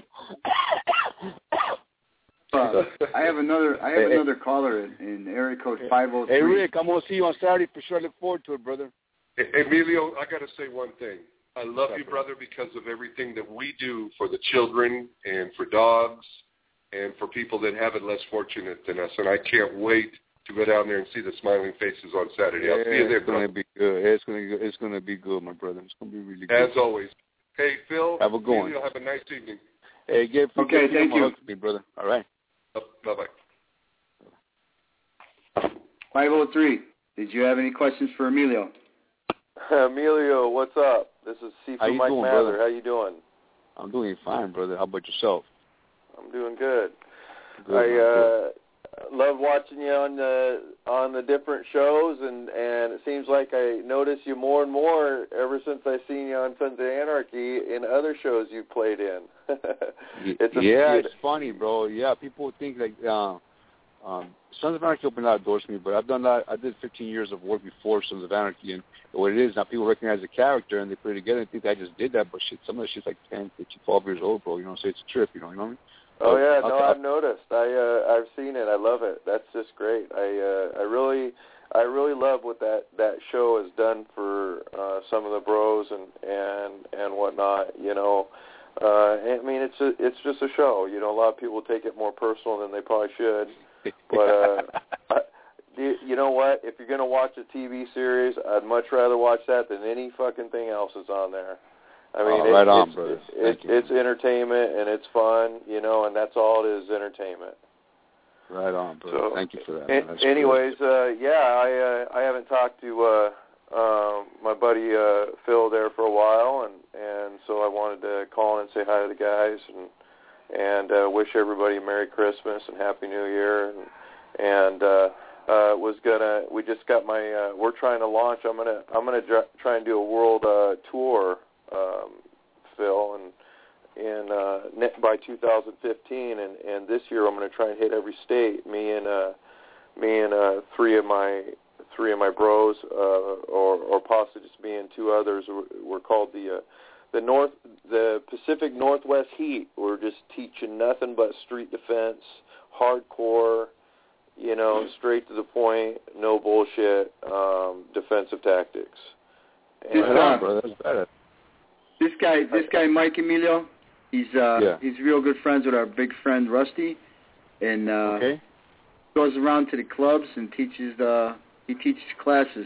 Uh, I have another. I have Hey, another caller in, in area code five oh three. Hey, Rick, I'm gonna see you on Saturday for sure. I look forward to it, brother. Emilio, I got to say one thing. I love What's you, up, brother, because of everything that we do for the children and for dogs and for people that have it less fortunate than us. And I can't wait to go down there and see the smiling faces on Saturday. I'll see you there, It's gonna brother. be good. It's gonna be, it's gonna be good, my brother. It's gonna be really good. As always. Hey, Phil. Have a good one. Emilio, have a nice evening. Hey, give Okay, give thank him a you. hug for me, brother. All right. Oh, bye-bye. five oh three. Did you have any questions for Emilio? Emilio, what's up? This is How Seafood you Mike doing, Mather. brother? How you doing? I'm doing fine, brother. How about yourself? I'm doing good. Good, I man, good. uh, love watching you on the on the different shows, and and it seems like I notice you more and more ever since I seen you on Sons of Anarchy in other shows you played in. it's a, yeah, you it's funny, bro. Yeah, people think like uh, um, Sons of Anarchy opened a lot of doors for me, but I've done that. I did fifteen years of work before Sons of Anarchy, and what it is now, people recognize the character and they put it together and think I just did that, but shit, some of the shit's like ten, fifteen, twelve years old, bro. You know, so it's a trip. You know, you know what I mean? Oh yeah, I'll, no, I'll, I've noticed. I uh, I've seen it. I love it. That's just great. I uh, I really I really love what that, that show has done for uh, some of the bros and and and whatnot. You know, uh, I mean it's a, it's just a show. You know, a lot of people take it more personal than they probably should. But uh, I, you, you know what? If you're gonna watch a T V series, I'd much rather watch that than any fucking thing else that's on there. I mean, oh, right it, on, it's, brother. It, it, it's entertainment and it's fun, you know, and that's all it is, entertainment. Right on, brother. So, Thank you for that. a- Man. anyways, uh, yeah, I uh, I haven't talked to uh, uh, my buddy uh, Phil there for a while, and, and so I wanted to call in and say hi to the guys and and uh, wish everybody a Merry Christmas and Happy New Year, and and uh, uh, was gonna we just got my uh, we're trying to launch. I'm gonna I'm gonna dr- try and do a world uh, tour. Um, Phil, and in uh, net by two thousand fifteen, and, and this year I'm going to try and hit every state. Me and uh, me and uh, three of my three of my bros, uh, or or possibly just me and two others. We're, we're called the uh, the North the Pacific Northwest Heat. We're just teaching nothing but street defense, hardcore, you know, straight to the point, no bullshit, um, defensive tactics. And, right on, bro. That's better. This guy, this guy, Mike Emilio, he's uh, yeah. he's real good friends with our big friend Rusty, and uh, okay. goes around to the clubs and teaches. Uh, he teaches classes.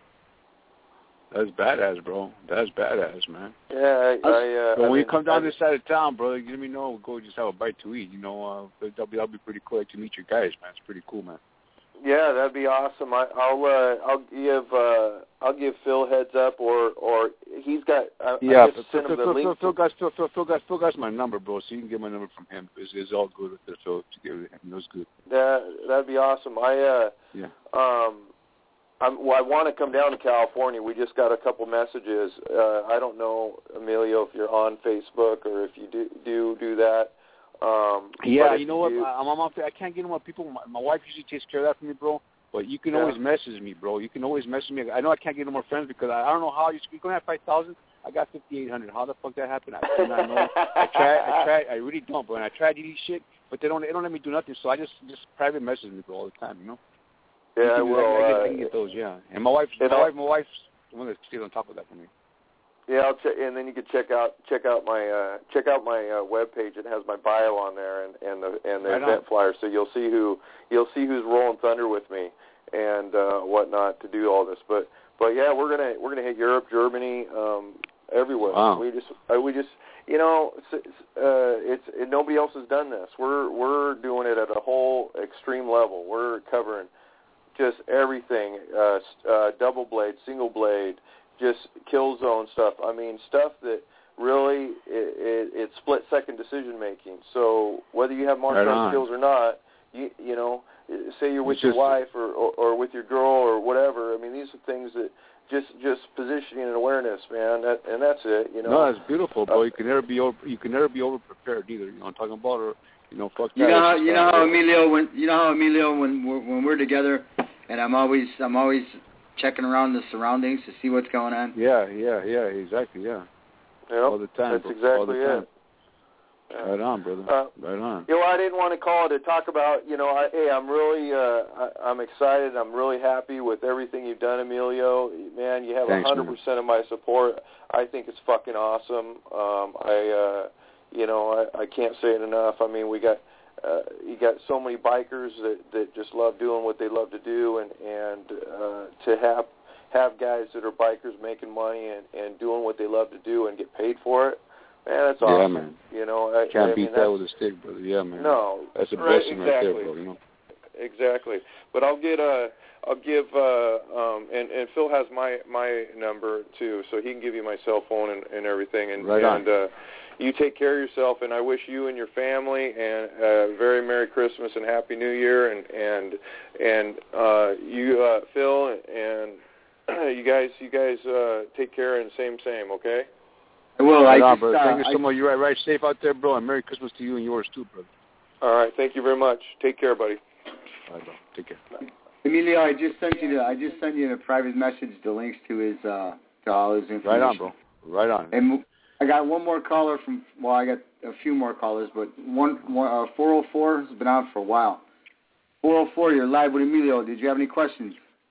That's badass, bro. That's badass, man. Yeah, I. I uh, but when I mean, you come down I, this side of town, brother, let me know. We'll go just have a bite to eat. You know, uh, that'll be that'll be pretty cool to meet your guys, man. It's pretty cool, man. Yeah, that'd be awesome. I, I'll uh, I'll give uh, I'll give Phil heads up, or or he's got. I, yeah, I just Phil, send him Phil, the Phil, link. Phil, got Phil, Phil, Phil got Phil got my number, bro. So you can get my number from him. It's, it's all good with it, Phil. To give it, it was good. That that'd be awesome. I uh yeah. Um, I'm, well, I want to come down to California. We just got a couple messages. Uh, I don't know, Emilio, if you're on Facebook or if you do do do that. Um, yeah, you know you what? I'm, I'm off there. I can't get in with people. My, my wife usually takes care of that for me, bro. But you can yeah. always message me, bro. You can always message me. I know I can't get no more friends because I, I don't know how you you're gonna have five thousand. I got fifty-eight hundred. How the fuck that happened? I do not know. I try. I try. I really don't, bro. And I try to delete shit, but they don't. They don't let me do nothing. So I just just private message me, bro, all the time. You know. Yeah, I will. will. I, I, get, uh, I can get those. Yeah. And my wife. My I'll, wife. My wife's the one that stays on top of that for me. Yeah, I'll check, and then you can check out check out my uh, check out my uh, webpage. It has my bio on there and and the and the right event on. flyer, so you'll see who you'll see who's rolling thunder with me and uh, whatnot to do all this. But but yeah, we're gonna we're gonna hit Europe, Germany, um, everywhere. Wow. We just uh, we just you know it's, uh, it's it, nobody else has done this. We're we're doing it at a whole extreme level. We're covering just everything, uh, uh, double blade, single blade, just kill zone stuff. I mean, stuff that really it, it, it's split second decision making. So whether you have martial arts skills or not, you you know, say you're with it's your just, wife or, or or with your girl or whatever. I mean, these are things that just just positioning and awareness, man. That, and that's it. You know. No, that's beautiful, bro. Uh, you can never be over. You can never be over prepared either. You know what I'm talking about, or you know, fuck that. You know how you know how Emilio when you know how Emilio when we're, when we're together, and I'm always I'm always checking around the surroundings to see what's going on. Yeah, yeah, yeah, exactly, yeah. Yep, all the time. That's bro. exactly all the time. it. Right on, brother. Uh, right on. You know, I didn't want to call to talk about. You know, I, hey, I'm really, uh, I, I'm excited. I'm really happy with everything you've done, Emilio. Man, you have a hundred percent of my support. I think it's fucking awesome. Um, I, uh, you know, I, I can't say it enough. I mean, we got. Uh, you got so many bikers that, that just love doing what they love to do, and and uh, to have have guys that are bikers making money and, and doing what they love to do and get paid for it, man, that's awesome. Yeah, man. You know, I, can't I beat mean, that with a stick, brother. Yeah, man. No, that's a right, blessing exactly. right there, bro. You know. Exactly. But I'll get uh I'll give uh um and, and Phil has my my number too, so he can give you my cell phone and, and everything. And right on. and uh you take care of yourself, and I wish you and your family and uh very Merry Christmas and Happy New Year, and and and uh you uh Phil and you guys you guys uh take care, and same same, okay? I will. Right I on, just, brother. uh, Thank you so I, much. You're right, right safe out there, bro, and Merry Christmas to you and yours too, brother. All right, thank you very much. Take care, buddy. All right, bro. Take care. Emilio, I just sent you the I just sent you in a private message the links to his uh to all his information. Right on, bro. Right on. And I got one more caller from well, I got a few more callers, but one, one uh, four oh four has been out for a while. four oh four, you're live with Emilio. Did you have any questions?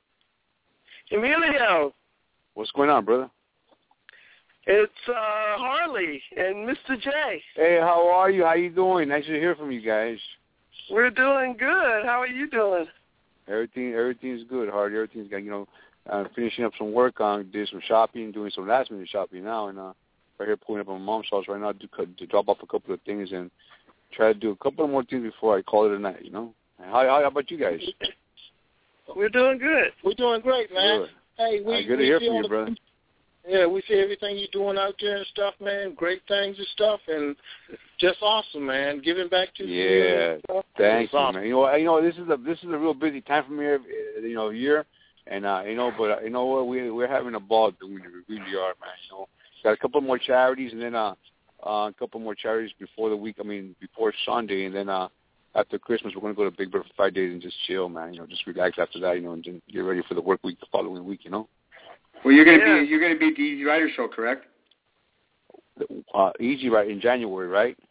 Emilio. What's going on, brother? It's uh, Harley and Mister J. Hey, how are you? How you doing? Nice to hear from you guys. We're doing good. How are you doing? Everything, everything's good, Harley. Everything's got, you know, uh, finishing up some work on, did some shopping, doing some last minute shopping now, and uh, right here pulling up at my mom's house right now to, to drop off a couple of things and try to do a couple of more things before I call it a night. You know. How, how about you guys? We're doing good. We're doing great, man. Good. Hey, we, uh, good we to hear see from all you, the, brother. Yeah, we see everything you're doing out there and stuff, man. Great things and stuff, and just awesome, man. Giving back to yeah, the thank you, awesome. man. You know, you know, this is a this is a real busy time for me, you know, year, and uh, you know, but uh, you know what, we we're having a ball doing it. We really are, man. You know, got a couple more charities, and then uh, uh, a couple more charities before the week. I mean, before Sunday, and then uh, after Christmas, we're gonna go to Big Bear for five days and just chill, man. You know, just relax after that, you know, and then get ready for the work week the following week. You know. Well, you're gonna yeah. be you're gonna be at the Easy Rider show, correct? Uh, Easy Rider in January, right?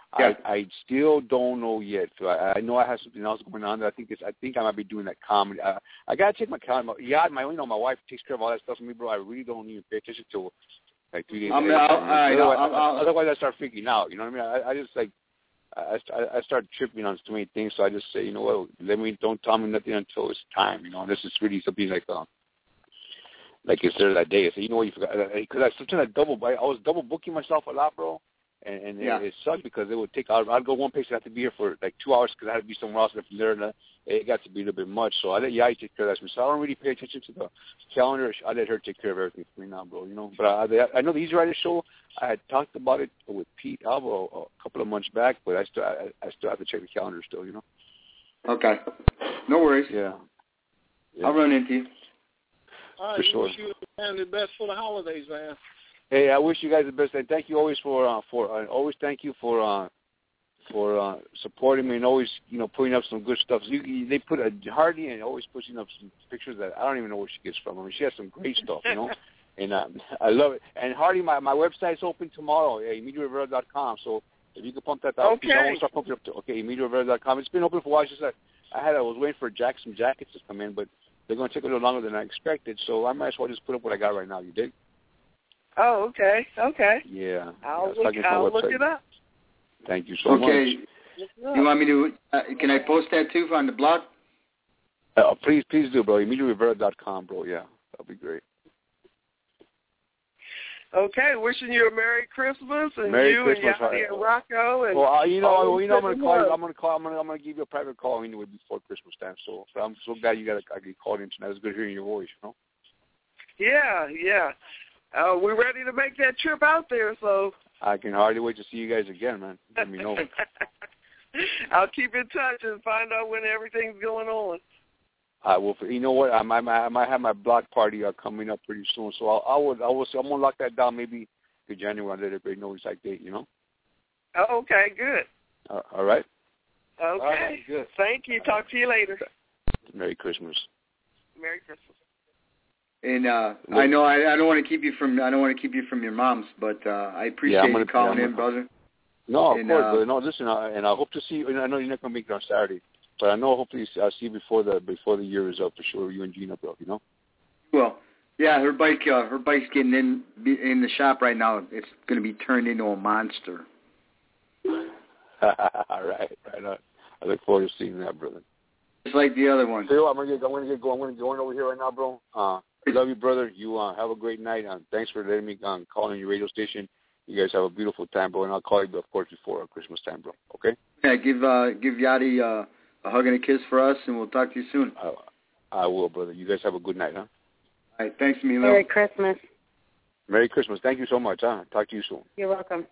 Yeah. I I still don't know yet. So I, I know I have something else going on. That I think it's, I think I might be doing that comedy. I, I gotta check my calendar. Yeah, my you know my wife takes care of all that stuff for me, bro. I really don't even pay attention to like three days. I mean, I'll, I'll, otherwise, I'll, I'll, otherwise, I start freaking out. You know what I mean? I, I just like I, I start tripping on too many things. So I just say, you know what? Let me don't tell me nothing until it's time. You know, and this is really something like um. Like it's there that day. I said, you know what, you forgot. Because I sometimes I double, I was double booking myself a lot, bro. And, and yeah. it, it sucked because it would take, I'd, I'd go one place, I'd have to be here for like two hours because I had to be somewhere else. And from there, and it got to be a little bit much. So I let Yai take care of that. So I don't really pay attention to the calendar. I let her take care of everything for me now, bro, you know. But I, I know the Easy Rider show, I had talked about it with Pete Albo a couple of months back, but I still I, I still have to check the calendar still, you know. Okay. No worries. Yeah. yeah. I'll run into you. All right, for you sure. wish you and the best for the holidays, man. Hey, I wish you guys the best, and thank you always for uh, for uh, always thank you for uh, for uh, supporting me and always you know putting up some good stuff. You, you, they put a Hardy and always pushing up some pictures that I don't even know where she gets from. I mean, she has some great stuff, you know, and uh, I love it. And Hardy, my my website's open tomorrow, yeah, Emilio Rivera dot com. So if you could pump that out, okay. I won't start pumping up to okay, Emilio Rivera dot com. It's been open for a while. It's just that I had I was waiting for jack some jackets to come in, but they're going to take a little longer than I expected, so I might as well just put up what I got right now. You dig? Oh, okay, okay. Yeah. I'll yeah, look. I'll look it up. Thank you so okay. much. You want me to? Uh, can I post that too on the blog? Uh, please, please do, bro. Emilio Rivera dot com, bro. Yeah, that'll be great. Okay, wishing you a Merry Christmas and Merry you Christmas, and Yachty and Rocco and. Well, uh, you know, all you know, I'm gonna call. You, love. I'm gonna call. I'm gonna. I'm gonna give you a private call anyway before Christmas time. So, so I'm so glad you got. I get called in tonight. It's good hearing your voice. You know. Yeah, yeah. Uh, we're ready to make that trip out there, so. I can hardly wait to see you guys again, man. Let me know. I'll keep in touch and find out when everything's going on. I will. You know what? I might. I might have my block party uh, coming up pretty soon. So I'll, I would. I will. I'm gonna lock that down maybe to January. I'll let everybody know exact date. You know. Oh, okay. Good. Uh, all right. Okay. All right, good. Thank you. Talk to you later. Merry Christmas. Merry Christmas. And uh, I know I, I don't want to keep you from I don't want to keep you from your mom's, but uh, I appreciate yeah, gonna, you calling yeah, in, brother. No, of and, course, uh, brother. No, listen, uh, and I hope to see you. I know you're not going to make it on Saturday, but I know hopefully I'll see you before the before the year is up for sure. You and Gina, bro. You know. Well, yeah, her bike uh, her bike's getting in in the shop right now. It's going to be turned into a monster. All right, right on. I look forward to seeing that, brother. Just like the other one. So I'm gonna get I'm gonna get going. I'm gonna go over here right now, bro. Uh, I love you, brother. You uh, have a great night. Uh, thanks for letting me um, call on your radio station. You guys have a beautiful time, bro, and I'll call you, of course, before Christmas time, bro. Okay? Yeah, give uh, give Yachty uh, a hug and a kiss for us, and we'll talk to you soon. I, I will, brother. You guys have a good night, huh? All right, thanks, Milo. Merry Christmas. Merry Christmas. Thank you so much, huh? Talk to you soon. You're welcome.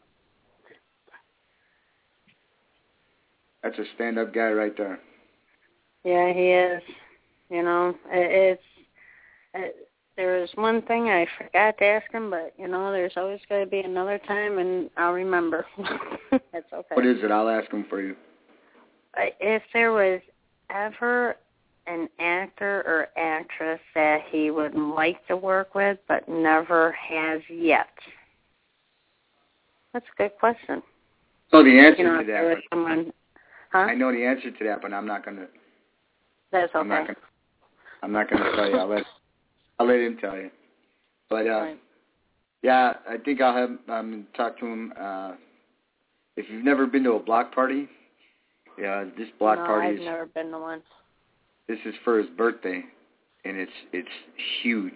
That's a stand-up guy right there. Yeah, he is. You know, it, it's it, there was one thing I forgot to ask him, but, you know, there's always got to be another time, and I'll remember. That's okay. What is it? I'll ask him for you. If there was ever an actor or actress that he would like to work with but never has yet. That's a good question. Oh, the answer you know, to that. Someone, huh? I know the answer to that, but I'm not going to. That's okay. I'm not going. I'm not going to tell you. I'll let. I'll let him tell you. But uh, right. yeah, I think I'll have um talk to him. Uh, if you've never been to a block party, yeah, this block no, party I've is. never been to one. This is for his birthday, and it's it's huge.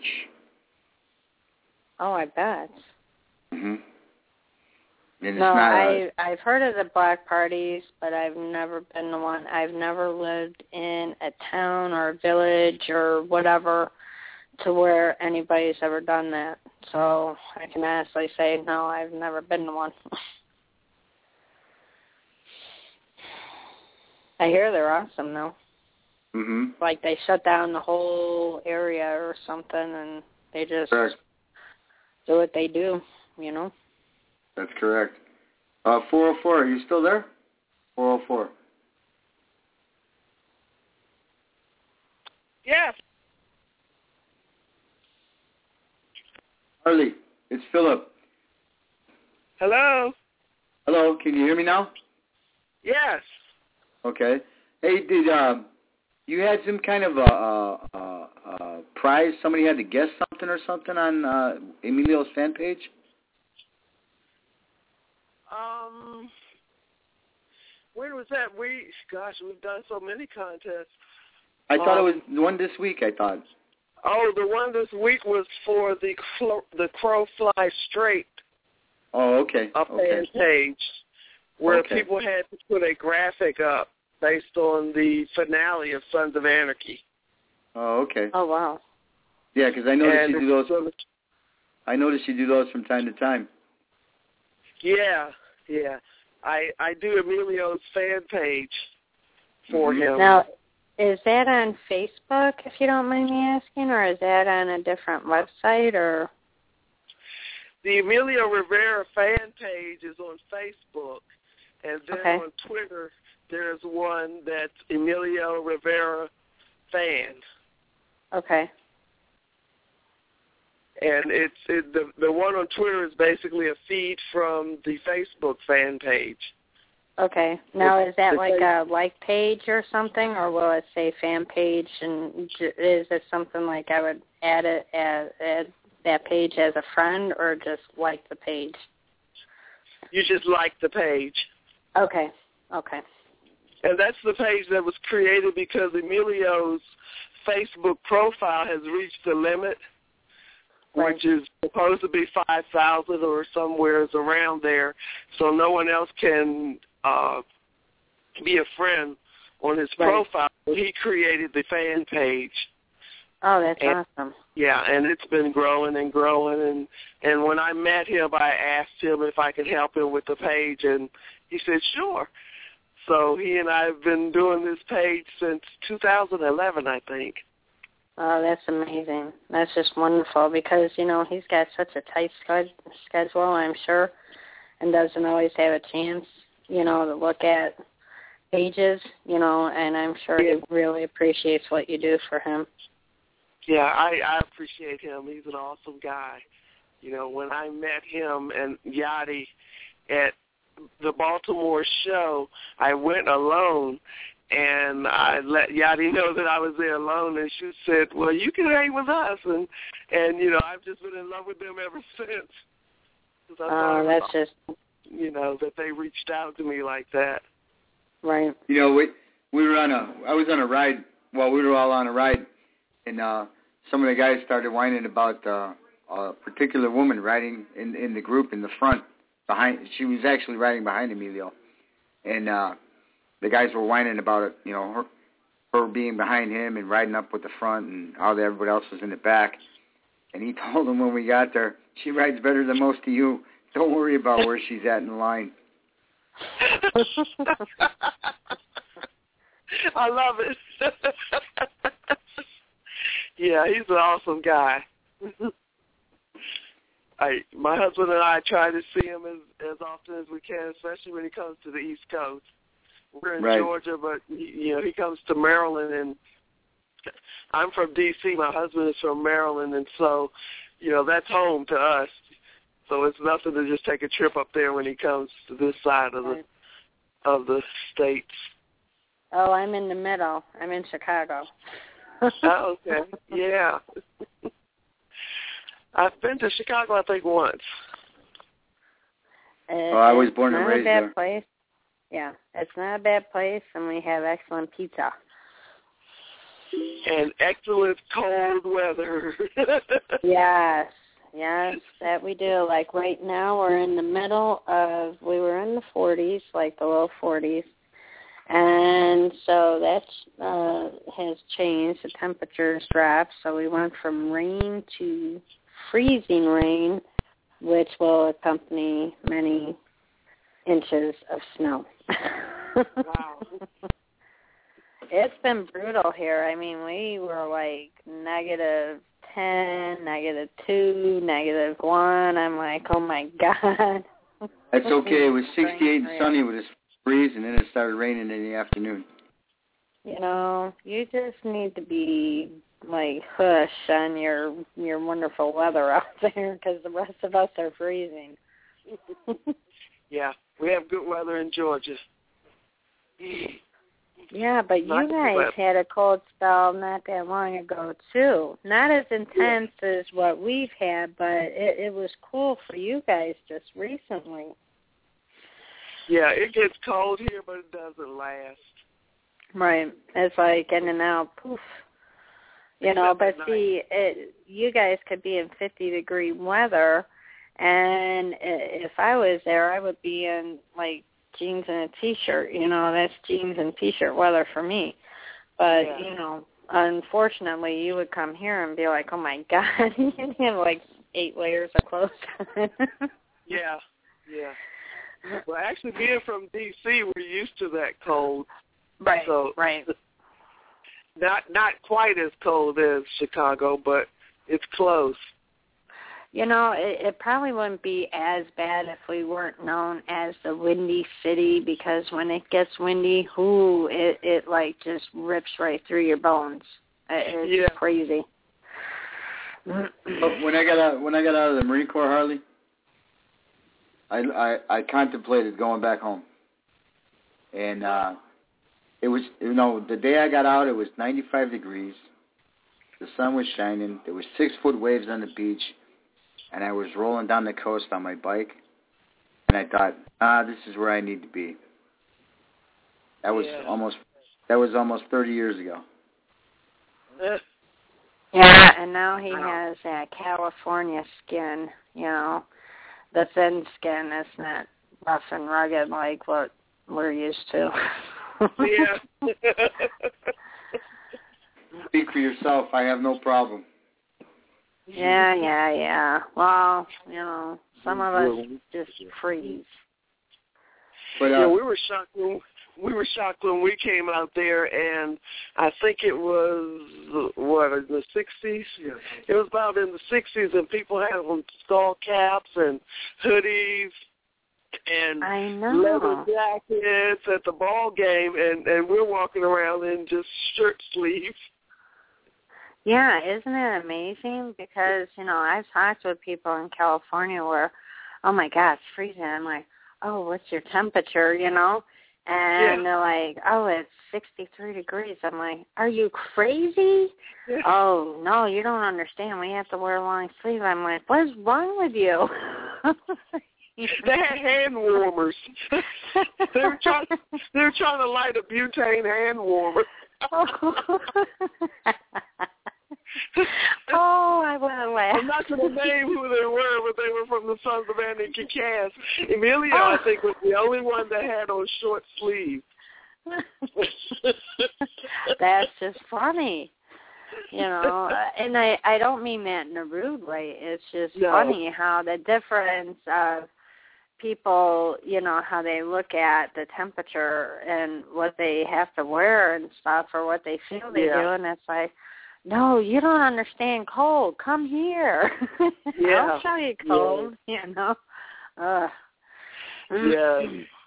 Oh, I bet. Mhm. And it's no, not I a, I've heard of the block parties, but I've never been to one. I've never lived in a town or a village or whatever to where anybody's ever done that. So I can honestly say no, I've never been to one. I hear they're awesome though. Mhm. Like they shut down the whole area or something, and they just Correct. do what they do, you know. That's correct. Uh, four oh four, are you still there? four oh four. Yes. Harley, it's Philip. Hello. Hello, can you hear me now? Yes. Okay. Hey, did um, you had some kind of a, a, a, a prize? Somebody had to guess something or something on uh, Emilio's fan page? Um, when was that? We, gosh, we've done so many contests. I thought um, it was the one this week, I thought. Oh, the one this week was for the Clo- the Crow Fly Straight. Oh, okay. A okay. fan page where okay. people had to put a graphic up based on the finale of Sons of Anarchy. Oh, okay. Oh, wow. Yeah, because I noticed and you do those. I noticed you do those from time to time. Yeah, yeah. I I do Emilio's fan page for mm-hmm. him. Now, is that on Facebook, if you don't mind me asking, or is that on a different website, or? The Emilio Rivera fan page is on Facebook, and then okay. on Twitter there's one that's Emilio Rivera fan. Okay. And it's it, the the one on Twitter is basically a feed from the Facebook fan page. Okay. Now, is that it's like a, a like page or something, or will it say fan page? And is it something like I would add it as add that page as a friend, or just like the page? You just like the page. Okay. Okay. And that's the page that was created because Emilio's Facebook profile has reached the limit, right. which is supposed to be five thousand or somewhere around there, so no one else can uh, be a friend on his right. profile. He created the fan page. Oh, that's and, awesome. Yeah, and it's been growing and growing. And, and when I met him, I asked him if I could help him with the page, and he said, sure. So he and I have been doing this page since two thousand eleven, I think. Oh, that's amazing. That's just wonderful because, you know, he's got such a tight schedule, I'm sure, and doesn't always have a chance, you know, to look at pages, you know, and I'm sure yeah. he really appreciates what you do for him. Yeah, I, I appreciate him. He's an awesome guy. You know, when I met him and Yachty at the Baltimore show, I went alone, and I let Yachty know that I was there alone, and she said, well, you can hang with us. And, and you know, I've just been in love with them ever since. Oh, uh, that's about, just... You know, that they reached out to me like that. Right. You know, we we were on a, I was on a ride, well, we were all on a ride, and uh, some of the guys started whining about uh, a particular woman riding in, in the group in the front. Behind, she was actually riding behind Emilio, and uh, the guys were whining about it. You know, her, her being behind him and riding up with the front, and all the everybody else was in the back. And he told them when we got there, she rides better than most of you. Don't worry about where she's at in the line. I love it. Yeah, he's an awesome guy. I, my husband and I try to see him as, as often as we can, especially when he comes to the East Coast. We're in right. Georgia, but he, you know he comes to Maryland, and I'm from D C My husband is from Maryland, and so you know that's home to us. So it's nothing to just take a trip up there when he comes to this side of right. the of the states. Oh, I'm in the middle. I'm in Chicago. Oh, okay. Yeah. I've been to Chicago, I think, once. It, oh, I was born and raised there. there. It's not a bad place. Yeah, it's not a bad place, and we have excellent pizza. And excellent cold weather. Yes, yes, that we do. Like right now, we're in the middle of, we were in the forties, like the low forties. And so that uh, has changed. The temperatures dropped. So we went from rain to freezing rain, which will accompany many inches of snow. Wow. It's been brutal here. I mean, we were like negative ten, negative two, negative one. I'm like, oh, my God. That's okay. It was sixty-eight and sunny with this breeze, and then it started raining in the afternoon. You know, you just need to be, like, hush on your your wonderful weather out there because the rest of us are freezing. Yeah, we have good weather in Georgia. Yeah, but Not you guys bad. had a cold spell not that long ago, too. Not as intense yeah. as what we've had, but it, it was cool for you guys just recently. Yeah, it gets cold here, but it doesn't last. Right. It's like in and out, poof. You know, but see, it, you guys could be in fifty-degree weather, and if I was there, I would be in, like, jeans and a T-shirt. You know, that's jeans and T-shirt weather for me. But, yeah. you know, unfortunately, you would come here and be like, oh, my God, you have, like, eight layers of clothes. yeah, yeah. Well, actually, being from D C, we're used to that cold. Right, so, right. Not not quite as cold as Chicago, but it's close. You know, it, it probably wouldn't be as bad if we weren't known as the Windy City, because when it gets windy, ooh, it, it like just rips right through your bones. It's yeah. crazy. But when I got out, when I got out of the Marine Corps, Harley, I I, I contemplated going back home, and uh, it was, you know, the day I got out, it was ninety-five degrees. The sun was shining. There were six-foot waves on the beach, and I was rolling down the coast on my bike. And I thought, ah, this is where I need to be. That was yeah. almost that was almost thirty years ago. Yeah, and now he has that California skin. You know, the thin skin is not rough and rugged like what we're used to. Yeah. Speak for yourself. I have no problem. Yeah, yeah, yeah. Well, you know, some of us just freeze. But, uh, yeah, we were shocked when we were shocked when we came out there, and I think it was what in the sixties. Yeah. It was about in the sixties, and people had on skull caps and hoodies. And I know. leather jackets at the ball game, and, and we're walking around in just shirt sleeves. Yeah, isn't it amazing? Because, you know, I've talked with people in California where, oh, my God, it's freezing. I'm like, oh, what's your temperature, you know? And yeah. they're like, oh, it's sixty-three degrees. I'm like, are you crazy? Yeah. Oh, no, you don't understand. We have to wear long sleeves. I'm like, what is wrong with you? They had hand warmers. they were trying. They were trying to light a butane hand warmer. Oh, I want to laugh. I'm not going to name who they were, but they were from the Sons of Anarchy cast. Emilio, oh. I think, was the only one that had on short sleeves. That's just funny. You know, and I, I don't mean that in a rude way. It's just no. funny how the difference of people, you know, how they look at the temperature and what they have to wear and stuff, or what they feel they yeah. do, and it's like, no, you don't understand cold. Come here. Yeah. I'll show you cold, yeah. you know. Uh. Yeah.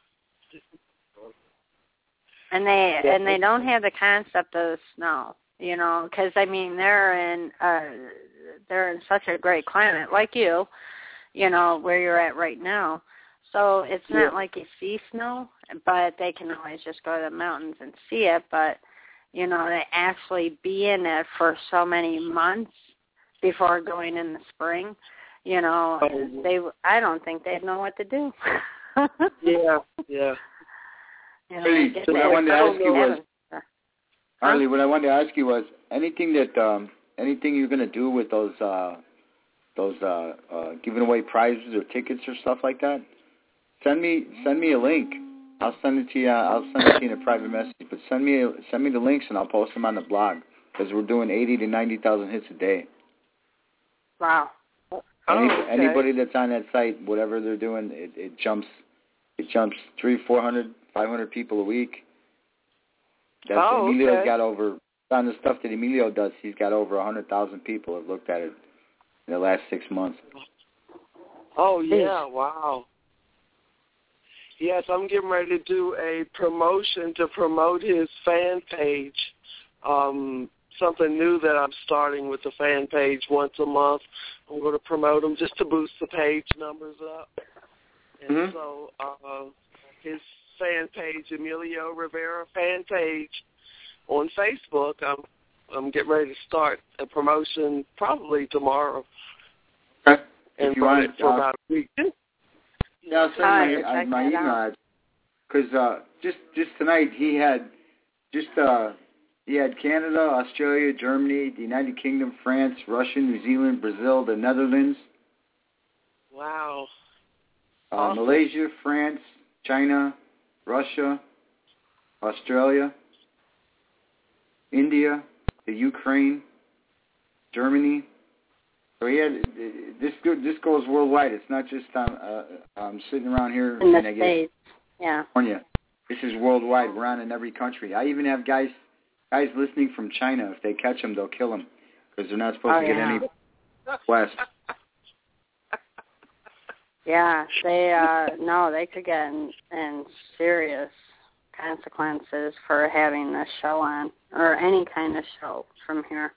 And they yeah. and they don't have the concept of snow, you know, because I mean they're in uh, they're in such a great climate, like you, you know, where you're at right now. So it's not yeah. like you see snow, but they can always just go to the mountains and see it. But you know, they actually be in it for so many months before going in the spring. You know, oh. they I don't think they'd know what to do. yeah, yeah. You know, Harley, what I wanted to ask you was, Harley, what I wanted to ask you was anything that um, anything you're gonna do with those uh, those uh, uh, giving away prizes or tickets or stuff like that. Send me send me a link. I'll send it to you. I'll send it to you in a private message. But send me send me the links and I'll post them on the blog because we're doing eighty to ninety thousand hits a day. Wow. Any, oh, okay. Anybody that's on that site, whatever they're doing, it, it jumps. It jumps three, four hundred, five hundred people a week. That's oh, Emilio's okay. got over on the stuff that Emilio does. He's got over a hundred thousand people have looked at it in the last six months. Oh yeah! Wow. Yes, I'm getting ready to do a promotion to promote his fan page. Um, something new that I'm starting with the fan page once a month. I'm going to promote him just to boost the page numbers up. And mm-hmm. so uh, his fan page, Emilio Rivera fan page on Facebook. I'm I'm getting ready to start a promotion probably tomorrow. Okay. And if you run want it for uh, about a week. Yeah, I'll send Hi, my, uh, my email. Because uh, just just tonight he had just uh, he had Canada, Australia, Germany, the United Kingdom, France, Russia, New Zealand, Brazil, the Netherlands. Wow. Uh, Awesome. Malaysia, France, China, Russia, Australia, India, the Ukraine, Germany. So he had this. This goes worldwide. It's not just um, uh, um, sitting around here in the I guess, States. Yeah. California. This is worldwide. We're on in every country. I even have guys guys listening from China. If they catch them, they'll kill them because they're not supposed Oh, to get yeah. any west. Yeah, they uh no, they could get in, in serious consequences for having this show on, or any kind of show from here.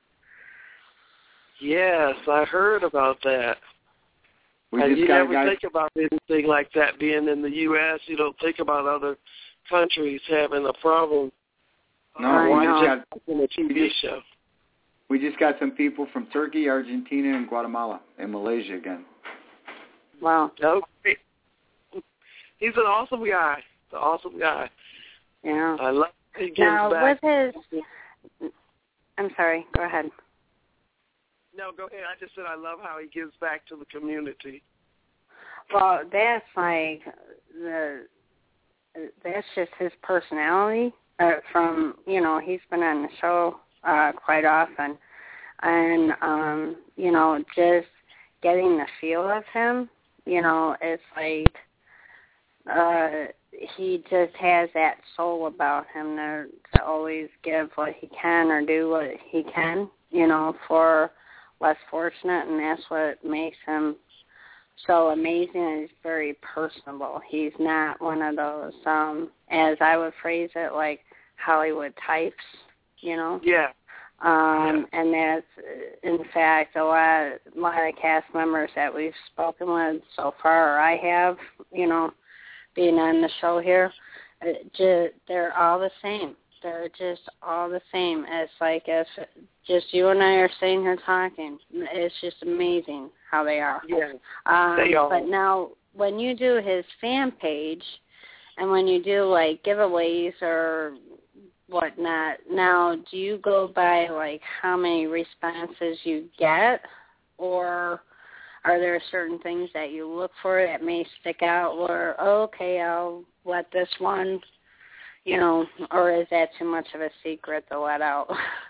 Yes, I heard about that. We and just you got never guys, think about anything like that being in the U S You don't think about other countries having a problem. No, uh, we why just just got in a T V show? we just got some people from Turkey, Argentina, and Guatemala, and Malaysia again. Wow. Oh, great. He's an awesome guy. An awesome guy. Yeah. I love he gives now, back. with his, I'm sorry, go ahead. No, go ahead. I just said I love how he gives back to the community. Well, that's like, the, that's just his personality. Uh, from, you know, he's been on the show uh, quite often. And, um, you know, just getting the feel of him, you know, it's like uh, he just has that soul about him to, to always give what he can or do what he can, you know, for less fortunate, and that's what makes him so amazing. He's very personable. He's not one of those, um, as I would phrase it, like Hollywood types, you know? Yeah. Um, and that's, in fact, a lot, a lot of cast members that we've spoken with so far, or I have, you know, being on the show here, it just, they're all the same. They're just all the same. It's like if just you and I are sitting here talking. It's just amazing how they are. Yeah, um, they are. But now, when you do his fan page, and when you do, like, giveaways or whatnot, now, do you go by, like, how many responses you get, or are there certain things that you look for that may stick out, or, oh, okay, I'll let this one, you know, or is that too much of a secret to let out?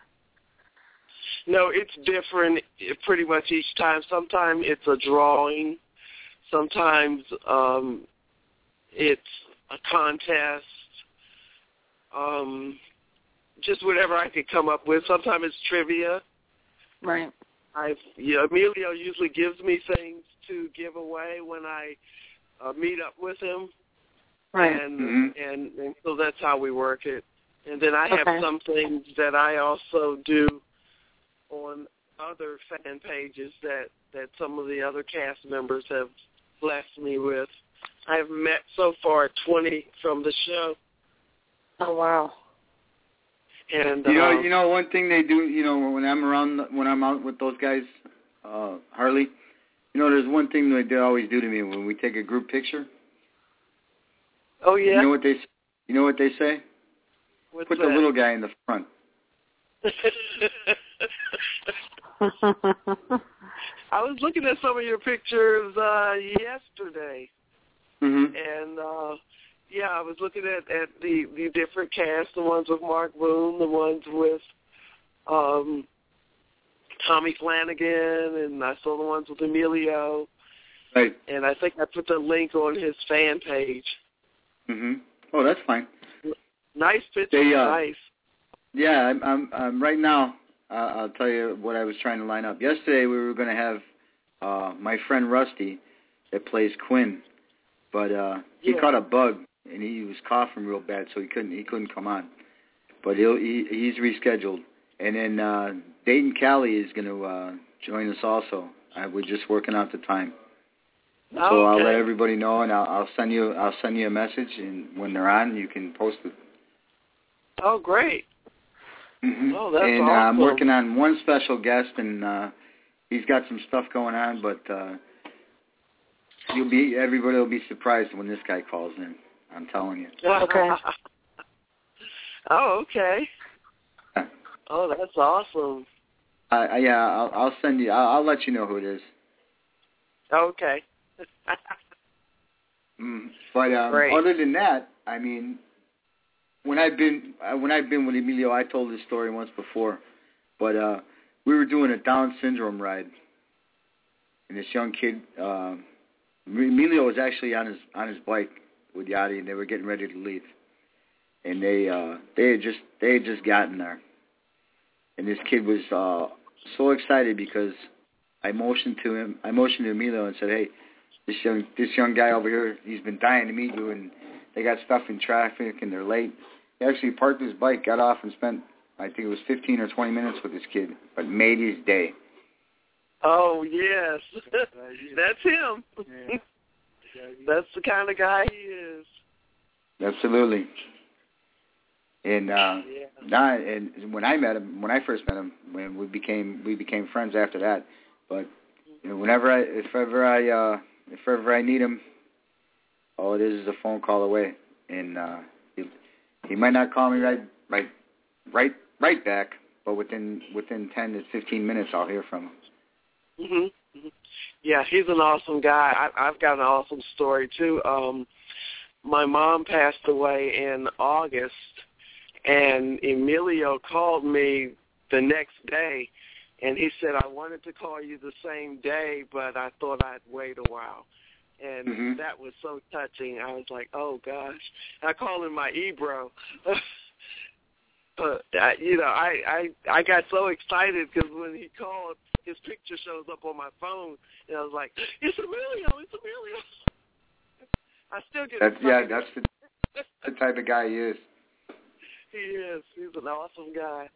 No, it's different pretty much each time. Sometimes it's a drawing. Sometimes um, it's a contest. Um, just whatever I could come up with. Sometimes it's trivia. Right. I, yeah, Emilio usually gives me things to give away when I uh, meet up with him. Right. And, Mm-hmm. and and so that's how we work it. And then I have Okay. some things that I also do on other fan pages that, that some of the other cast members have blessed me with. I've met so far twenty from the show. Oh, wow. And You know, uh, you know, one thing they do, you know, when I'm around, when I'm out with those guys, uh, Harley, you know, there's one thing that they always do to me when we take a group picture. Oh yeah. You know what they, you know what they say? What's Put that? the little guy in the front. I was looking at some of your pictures uh, yesterday, Mm-hmm. and uh, yeah, I was looking at, at the, the different casts, the ones with Mark Boone, the ones with um, Tommy Flanagan, and I saw the ones with Emilio. Right. And I think I put the link on his fan page. Mm-hmm. Oh, that's fine. Nice picture. They, uh, nice. Yeah, I'm, I'm, I'm right now. Uh, I'll tell you what I was trying to line up. Yesterday we were going to have uh, my friend Rusty that plays Quinn, but uh, he Yeah. caught a bug and he was coughing real bad, so he couldn't he couldn't come on. But he'll he, he's rescheduled. And then uh, Dayton Callie is going to uh, join us also. I, we're just working out the time. So okay. I'll let everybody know, and I'll, I'll send you I'll send you a message, and when they're on, you can post it. Oh, great. Mm-hmm. Oh, that's and awesome. uh, I'm working on one special guest, and uh, he's got some stuff going on, but uh, you'll be everybody will be surprised when this guy calls in. I'm telling you. Okay. Oh, okay. Oh, that's awesome. Uh, yeah, I'll, I'll send you. I'll, I'll let you know who it is. Okay. mm, but um, Great. other than that, I mean, when I've been uh, when I've been with Emilio, I told this story once before, but uh, we were doing a Down syndrome ride, and this young kid, uh, Emilio was actually on his on his bike with Yachty, and they were getting ready to leave, and they uh, they had just they had just gotten there, and this kid was uh, so excited because I motioned to him, I motioned to Emilio and said, "Hey, this young this young guy over here, he's been dying to meet you, and they got stuff in traffic and they're late." He actually parked his bike, got off, and spent I think it was fifteen or twenty minutes with this kid, but made his day. Oh yes, that's him. Yeah. That's the kind of guy he is. Absolutely. And uh, yeah. Not, and when I met him, when I first met him, when we became we became friends after that. But you know, whenever I, if ever I, uh, if ever I need him, all it is is a phone call away, and uh, he, he might not call me right, right, right, right back, but within within ten to fifteen minutes, I'll hear from him. Mhm. Yeah, he's an awesome guy. I, I've got an awesome story too. Um, my mom passed away in August, and Emilio called me the next day, and he said, "I wanted to call you the same day, but I thought I'd wait a while." And mm-hmm. that was so touching. I was like, "Oh gosh!" I called him my Ebro. But I, you know, I, I I got so excited because when he called, his picture shows up on my phone, and I was like, "It's Emilio! It's Emilio!" I still get that's, excited. Yeah, that's the, the type of guy he is. He is. He's an awesome guy.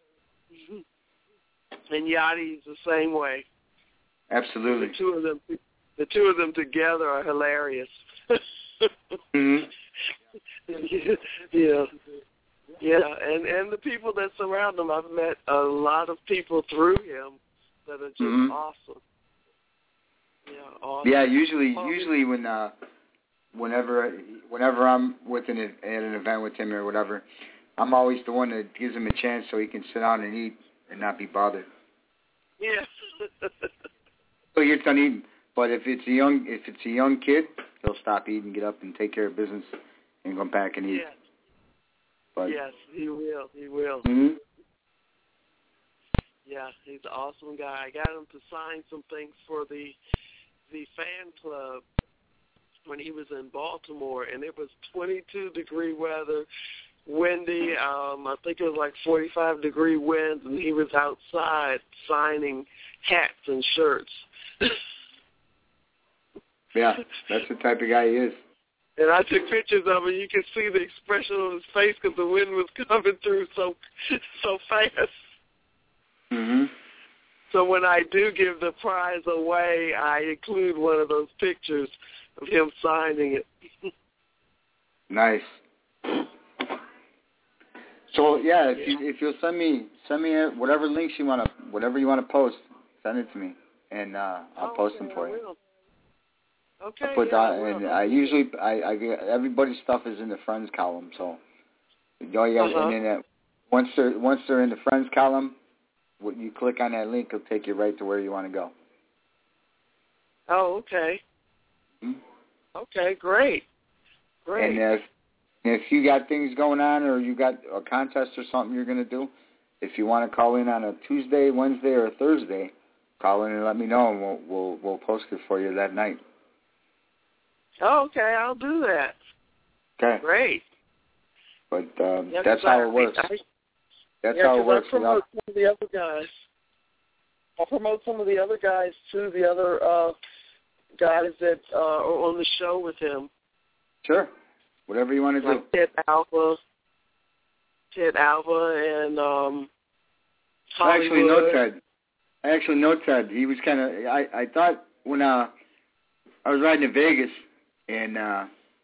And Yachty's the same way. Absolutely. The two of them, the two of them together are hilarious. mm-hmm. Yeah. Yeah, and, and the people that surround him, I've met a lot of people through him that are just mm-hmm. awesome. Yeah, awesome. Yeah, usually, usually when, uh, whenever, whenever I'm with an at an event with him or whatever, I'm always the one that gives him a chance so he can sit down and eat and not be bothered. Yeah. So he gets done eating, but if it's a young, if it's a young kid, he'll stop eating, get up and take care of business, and come back and eat. Yeah. But, yes, he will. He will. Mm-hmm. Yeah, he's an awesome guy. I got him to sign some things for the the fan club when he was in Baltimore, and it was twenty-two degree weather, windy. Um, I think it was like forty-five degree winds, and he was outside signing hats and shirts. Yeah, that's the type of guy he is. And I took pictures of him. You could see the expression on his face because the wind was coming through so so fast. Mm-hmm. So when I do give the prize away, I include one of those pictures of him signing it. Nice. So yeah, if you if you'll send me send me whatever links you want to whatever you want to post, send it to me, and uh, I'll oh, post okay, them for I you. will. Okay. I put yeah, that, I and I usually I, I get everybody's stuff is in the friends column, so you know, you got, uh-huh. and then uh, once they're once they're in the friends column, when you click on that link, it'll take you right to where you want to go. Oh, okay. Hmm? Okay, great, great. And if if you got things going on, or you got a contest or something you're going to do, if you want to call in on a Tuesday, Wednesday, or a Thursday, call in and let me know, and we'll we'll we'll post it for you that night. Oh, okay, I'll do that. Okay. Great. But um, yeah, that's how I, it works. I, that's yeah, how it works. I promote some of the other guys. I'll promote some of the other guys too. The other uh, guys that uh, are on the show with him. Sure. Whatever you want to like do. Ted Alva, Ted Alva, and um, I actually know Hollywood. Ted. I actually know Ted. He was kind of. I I thought when uh I was riding to Vegas, and uh,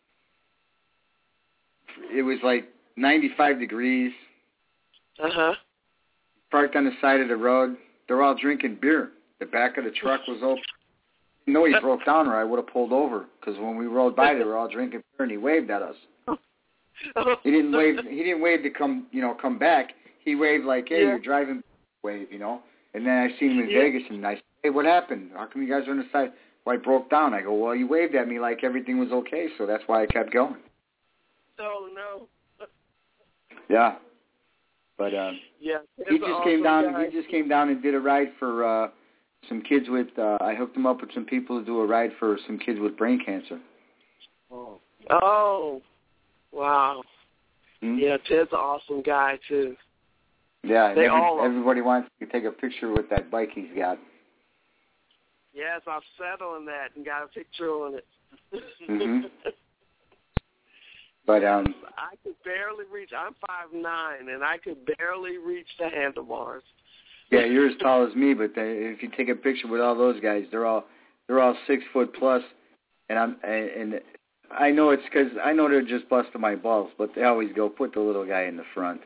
it was like ninety-five degrees. Uh huh. Parked on the side of the road. They're all drinking beer. The back of the truck was open. No, he broke down, or I would have pulled over. Because when we rode by, they were all drinking beer, and he waved at us. He didn't wave. He didn't wave to come, you know, come back. He waved like, "Hey, yeah. You're driving." Wave, you know. And then I seen him in yeah. Vegas, and I said, "Hey, what happened? How come you guys are on the side?" Well, I broke down. I go, "Well, you waved at me like everything was okay, so that's why I kept going." Oh no. Yeah. But uh, yeah, he just awesome came down. Guy. He just came down and did a ride for uh, some kids with. Uh, I hooked him up with some people to do a ride for some kids with brain cancer. Oh, oh, wow. Mm-hmm. Yeah, Ted's an awesome guy too. Yeah, they every, all everybody wants to take a picture with that bike he's got. Yes, I've sat on that and got a picture on it. Mm-hmm. But um, I could barely reach. I'm five nine, and I could barely reach the handlebars. Yeah, you're as tall as me, but they, if you take a picture with all those guys, they're all they're all six foot plus, and I'm and, and I know it's because I know they're just busting my balls, but they always go put the little guy in the front.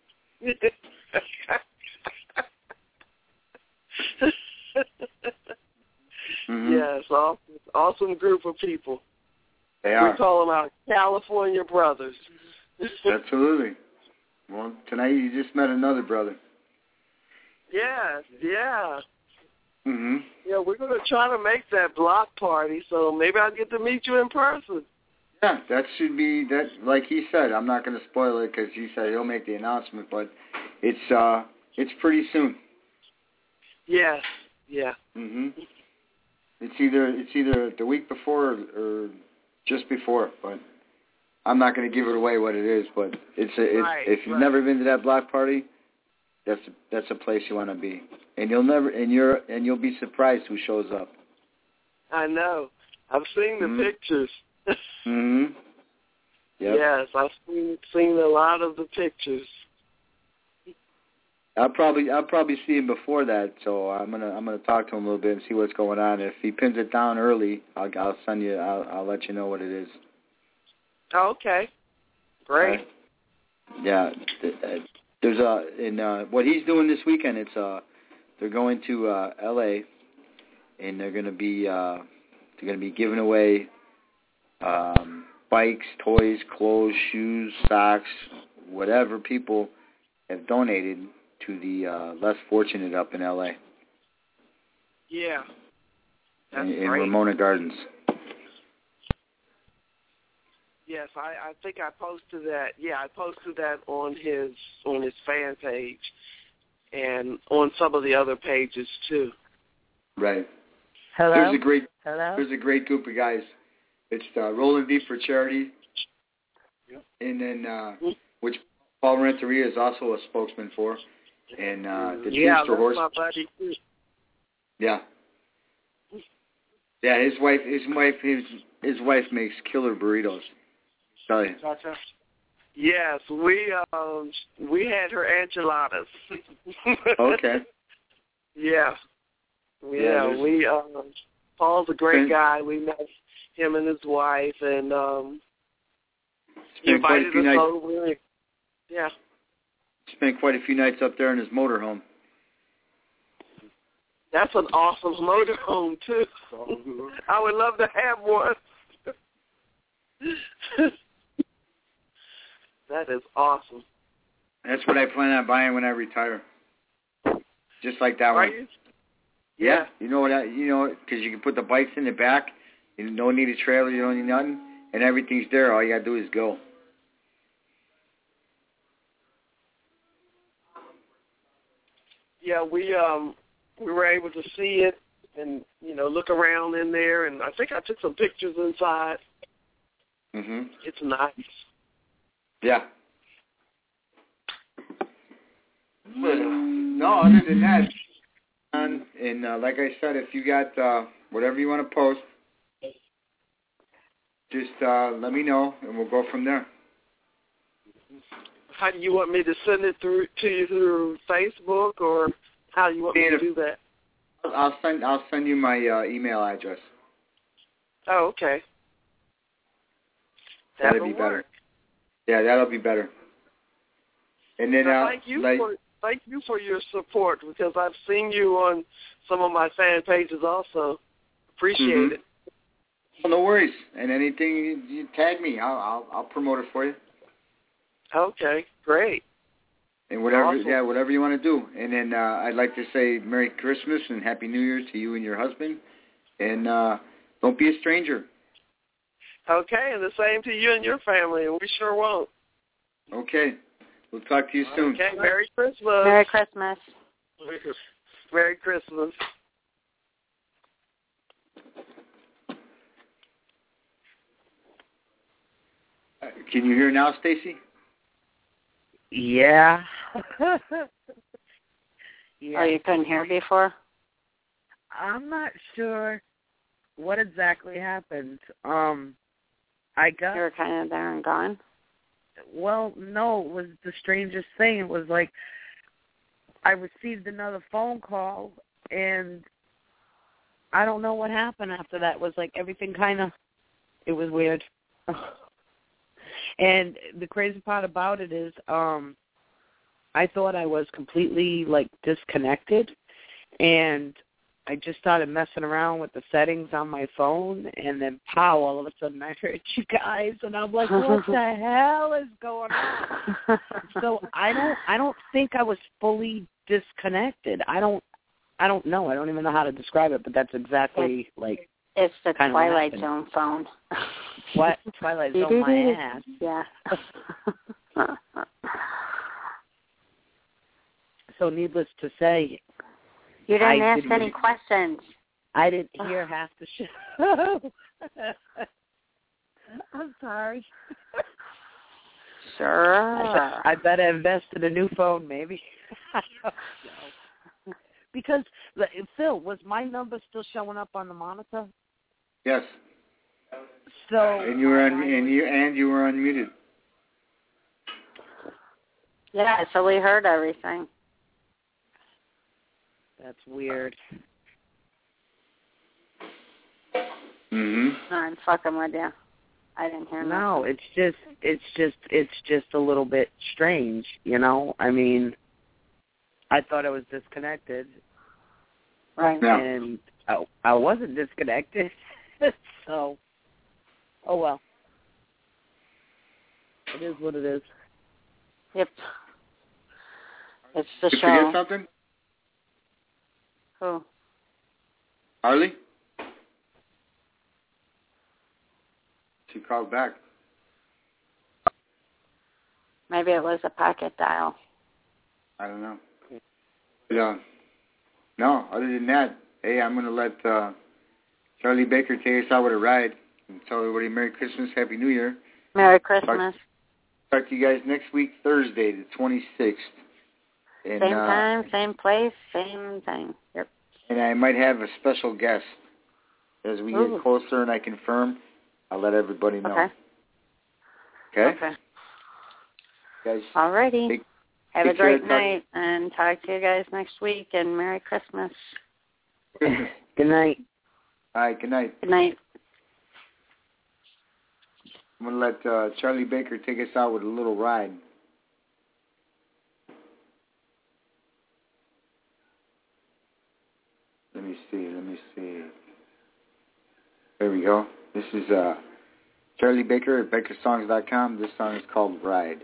Mm-hmm. Yes, awesome, awesome group of people. They are. We call them our California brothers. Absolutely. Well, tonight you just met another brother. Yes, yeah. Mhm. Yeah, we're going to try to make that block party, so maybe I'll get to meet you in person. Yeah, that should be that. Like he said, I'm not going to spoil it because he said he'll make the announcement, but it's uh, it's pretty soon. Yes. Yeah. Mhm. It's either it's either the week before or, or just before, but I'm not going to give it away what it is. But it's a, it's right, if you've right. never been to that block party, that's a, that's a place you want to be, and you'll never and you're and you'll be surprised who shows up. I know. I've seen the mm-hmm. pictures. Mhm. Yep. Yes, I've seen seen a lot of the pictures. I'll probably I'll probably see him before that, so I'm gonna I'm gonna talk to him a little bit and see what's going on. If he pins it down early, I'll I'll send you I'll I'll let you know what it is. Okay, great. Uh, yeah, there's a in uh, what he's doing this weekend. It's uh they're going to uh, L A and they're gonna be uh, they're gonna be giving away um, bikes, toys, clothes, shoes, socks, whatever people have donated to the uh, less fortunate up in L A. Yeah. That's in, in great. Ramona Gardens. Yes, I, I think I posted that. Yeah, I posted that on his on his fan page and on some of the other pages too. Right. Hello. There's a great Hello. There's a great group of guys. It's uh, Rolling Deep for Charity, yep. and then uh, which Paul Renteria is also a spokesman for, and uh, the yeah, Teamster that's Horse. my buddy too. Yeah. Yeah, his wife, his wife, his his wife makes killer burritos. Tell you. Yes, we um we had her enchiladas. Okay. Yeah. Yeah, Yeah, we um Paul's a great guy. We met him and his wife and um he invited us nights, over. Yeah. Spent quite a few nights up there in his motorhome. That's an awesome motorhome too. I would love to have one. That is awesome. That's what I plan on buying when I retire. Just like that Are one. you? Yeah. Yeah. You know what? I, you know, because you can put the bikes in the back. You don't need a trailer. You don't need nothing, and everything's there. All you gotta do is go. Yeah, we um we were able to see it and you know look around in there, and I think I took some pictures inside. Mhm. It's nice. Yeah. But, uh, no, other than that, and, and uh, like I said, if you got uh, whatever you want to post, just uh, let me know, and we'll go from there. How do you want me to send it through to you through Facebook, or how do you want me to do that? I'll send I'll send you my uh, email address. Oh, okay. That'll That'll be better. work. Yeah, that'll be better. And then Now, uh, thank you like, for thank you for your support because I've seen you on some of my fan pages also. Appreciate mm-hmm. it. Well, no worries. And anything you, you tag me, I'll, I'll I'll promote it for you. Okay, great. And whatever, Awesome. yeah, whatever you want to do. And then uh, I'd like to say Merry Christmas and Happy New Year to you and your husband. And uh, don't be a stranger. Okay, and the same to you and your family, and we sure won't. Okay. We'll talk to you soon. Okay, Merry Christmas. Merry Christmas. Merry Christmas. Uh, can you hear now, Stacy? Yeah. Yeah. Oh, you couldn't hear before? I'm not sure what exactly happened. Um, I got... You were kind of there and gone? Well, no, it was the strangest thing. It was like I received another phone call, and I don't know what happened after that. It was like everything kind of... It was weird. And the crazy part about it is um, I thought I was completely, like, disconnected, and I just started messing around with the settings on my phone, and then, pow, all of a sudden I heard you guys, and I'm like, what the hell is going on? So I don't I don't think I was fully disconnected. I don't I don't know. I don't even know how to describe it, but that's exactly, like, it's the Twilight happened. Zone phone. What? Twilight Zone my ass. Yeah. So needless to say, you didn't I ask didn't, any questions. I didn't hear half the show. I'm sorry. Sure. I, I better invest in a new phone, maybe. I don't know. Because, Phil, was my number still showing up on the monitor? Yes. So and you were un- and you and you were unmuted. Yeah, so we heard everything. That's weird. Mhm. No, I'm fucking with you. I didn't hear No, nothing. it's just it's just it's just a little bit strange, you know? I mean, I thought I was disconnected. Right. Yeah. And I, I wasn't disconnected. So, oh well. It is what it is. Yep. It's the Did you show. forget something? Who? Harley? She called back. Maybe it was a pocket dial. I don't know. But, uh, no, other than that, hey, I'm going to let uh, Charlie Baker take us out with a ride and tell everybody Merry Christmas, Happy New Year. Merry Christmas. Talk, talk to you guys next week, Thursday, the twenty-sixth. And, same uh, time, same place, same thing. Yep. And I might have a special guest. As we Ooh. get closer and I confirm, I'll let everybody know. Okay. Okay? Okay. Guys, alrighty. take, Have take a great care, night, and talk to you guys next week, and Merry Christmas. Christmas. Good night. All right, good night. Good night. I'm going to let uh, Charlie Baker take us out with a little ride. Let me see, let me see. There we go. This is uh, Charlie Baker at Baker Songs dot com. This song is called Ride.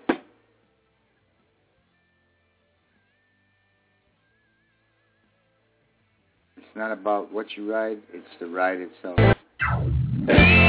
It's not about what you ride, it's the ride itself.